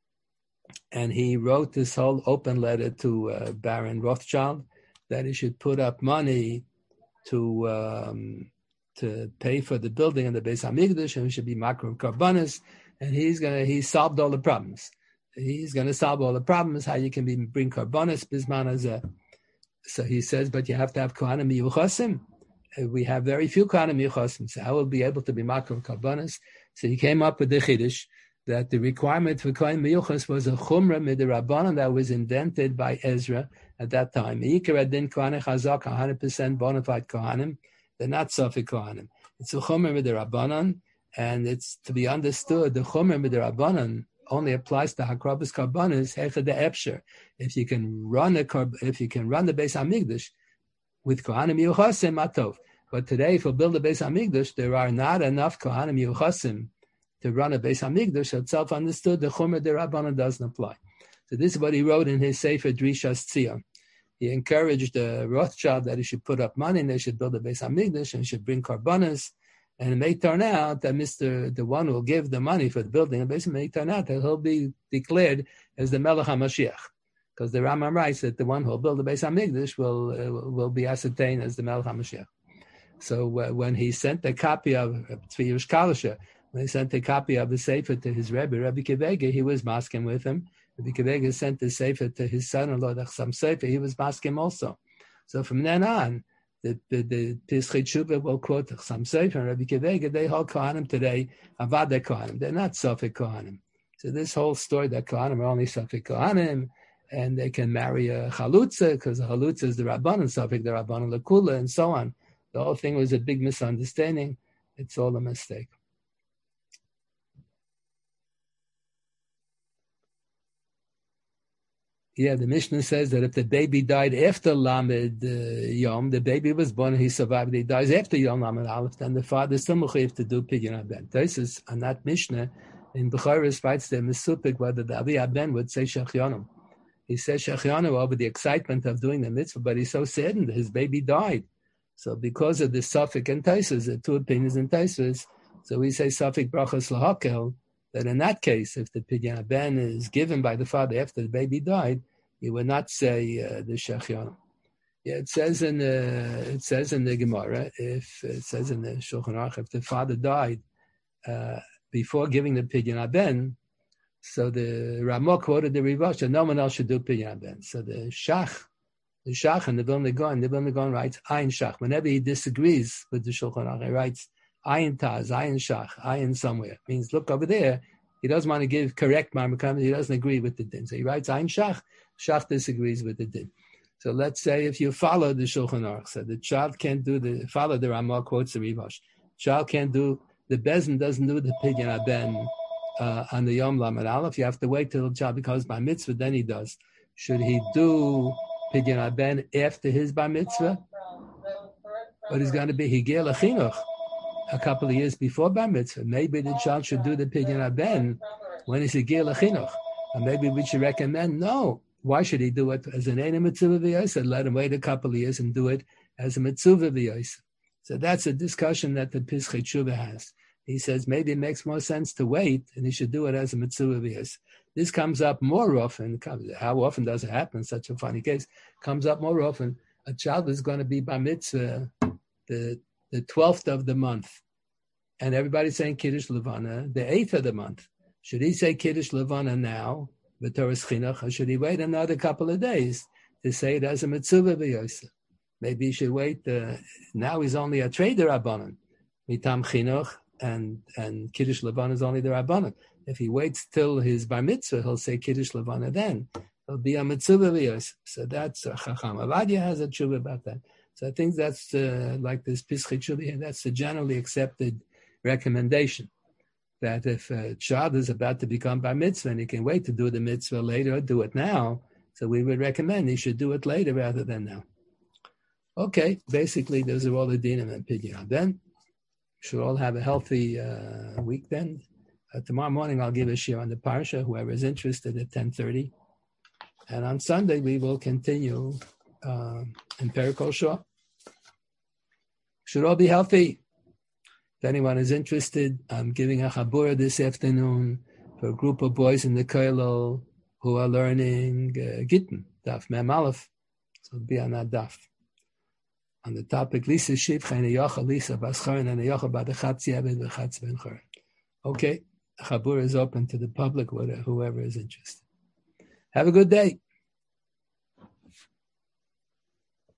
and he wrote this whole open letter to uh, Baron Rothschild that he should put up money to um, to pay for the building of the Beis Hamikdash, and it should be makro karbanis, and he's gonna he solved all the problems. He's gonna solve all the problems. How you can be bring karbanis bisman as a. So he says, but you have to have kohanim miyuchasim. We have very few kohanim miyuchasim, so I will be able to be makro karbanis. So he came up with the chiddush that the requirement for kohen miyuchas was a chumrah midrabanan that was invented by Ezra at that time. Yikar adin kohanei chazak, one hundred percent bona fide kohanim. They're not safek kohanim. It's a chumrah midrabanan, and it's to be understood. The chumrah midrabanan only applies to hakrabas karbanis hecha de epsher. If you can run a if you can run the Beis Hamikdash with kohanim miyuchasim, matov. But today, if we build a Beis Hamikdash, there are not enough kohanim miyuchasim to run a Beis Hamikdash. So it's self-understood, the Chomer D'Rabbanan doesn't apply. So this is what he wrote in his Sefer Drishas Tzion. He encouraged the Rothschild that he should put up money and they should build a Beis Hamikdash and he should bring karbanas. And it may turn out that Mister the one who will give the money for the building of Beis Hamikdash, may turn out that he'll be declared as the Melech HaMashiach. Because the Rambam writes that the one who will build the Beis Hamikdash will, uh, will be ascertained as the Melech HaMashiach. So uh, when he sent a copy of Tzvi Hirsch Kalischer, when he sent a copy of the Sefer to his Rebbe, Rabbi Kivega, he was masking with him. Rabbi Kivega sent the Sefer to his son-in-law, the Chassam Sefer, he was masking also. So from then on, the the, the Pesach Tshuva will quote the Chassam Sefer and Rabbi Kivega, they hold Kohanim today, Avada Kohanim. They're not Safek Kohanim. So this whole story that Kohanim are only Safek Kohanim, and they can marry a Chalutza, because a Chalutza is the Rabbanan, Safek the Rabbanan Lakula, and so on. The whole thing was a big misunderstanding. It's all a mistake. Yeah, the Mishnah says that if the baby died after Lamed uh, Yom, the baby was born and he survived, he dies after Yom Lamed Aleph, then the father is still mechuyev to do Pidyon Haben. This is on that Mishnah, in Bechoros writes there, Mesupik, whether the Avi Haben would say Shechyonim. He says Shechyonim over the excitement of doing the mitzvah, but he's so saddened his baby died. So because of the Suffolk and Taisus, the two opinions in Taisus, so we say Suffolk Brachas Lahakel, that in that case, if the Pidyon Haben is given by the father after the baby died, he would not say uh, the Shechyonim. Yeah, it says in the it says in the Gemara, if it says in the Shulchan Aruch, if the father died uh, before giving the Pidyon Haben, so the Ramah quoted the Rivash that no one else should do Pidyon Haben. So the Shach, the Shach and the Vilna Gaon, the Vilna Gaon writes Ayin Shach. Whenever he disagrees with the Shulchan Aruch, he writes Ayin Taz, Ayin Shach, Ayin somewhere. Means look over there. He doesn't want to give correct Marmakam. He doesn't agree with the din. So he writes Ayin Shach. Shach disagrees with the din. So let's say if you follow the Shulchan Aruch, so the child can't do the follow the Ramah quotes the Rivash. Child can't do the Bezin doesn't do the Pidyon Haben uh, on the Yom Lamed Aleph. You have to wait till the child becomes bar mitzvah. Then he does. Should he do Pidyon Haben after his bar mitzvah? But he's going to be Higel Achinuch a couple of years before bar mitzvah. Maybe the child should do the Pidyon Haben when he's Higel Achinuch, and maybe we should recommend no. Why should he do it as an Eina Mitzvah V'Yosa? Let him wait a couple of years and do it as a Mitzvah V'Yosa. So that's a discussion that the Pischei Tshuva has. He says maybe it makes more sense to wait and he should do it as a Mitzvah V'Yosa. This comes up more often. How often does it happen? Such a funny case. Comes up more often. A child is going to be bar mitzvah the, the twelfth of the month. And everybody's saying Kiddush Levana the eighth of the month. Should he say Kiddush Levana now? Or should he wait another couple of days to say it as a mitzvah v'yosa? Maybe he should wait. Uh, now he's only a trader rabbanon, mitam chinuch, and and kiddush levana is only the rabbanon. If he waits till his bar mitzvah, he'll say kiddush levana. Then he'll be a mitzvah v'yosa. So that's uh, Chacham Avadia has a tshuva about that. So I think that's uh, like this Pischei Tshuva. That's the generally accepted recommendation. That if a child is about to become bar mitzvah and he can wait to do the mitzvah later or do it now, so we would recommend he should do it later rather than now. Okay, basically those are all the dinim and Pidyon Haben. Should all have a healthy uh, week then. Uh, tomorrow morning I'll give a shir on the parsha, whoever is interested, at ten thirty. And on Sunday we will continue uh, in Perikol Shor. Should all be healthy. If anyone is interested, I'm giving a chabura this afternoon for a group of boys in the Kollel who are learning uh, Gittin, Daf Mem Aleph. So it'll be on that Daf. On the topic, Lisa Shivcha and Yocha, Lisa Bascharen and Yocha Badachatzi Abed V'chatz Ben Chor. Okay, chabura is open to the public, whoever is interested. Have a good day.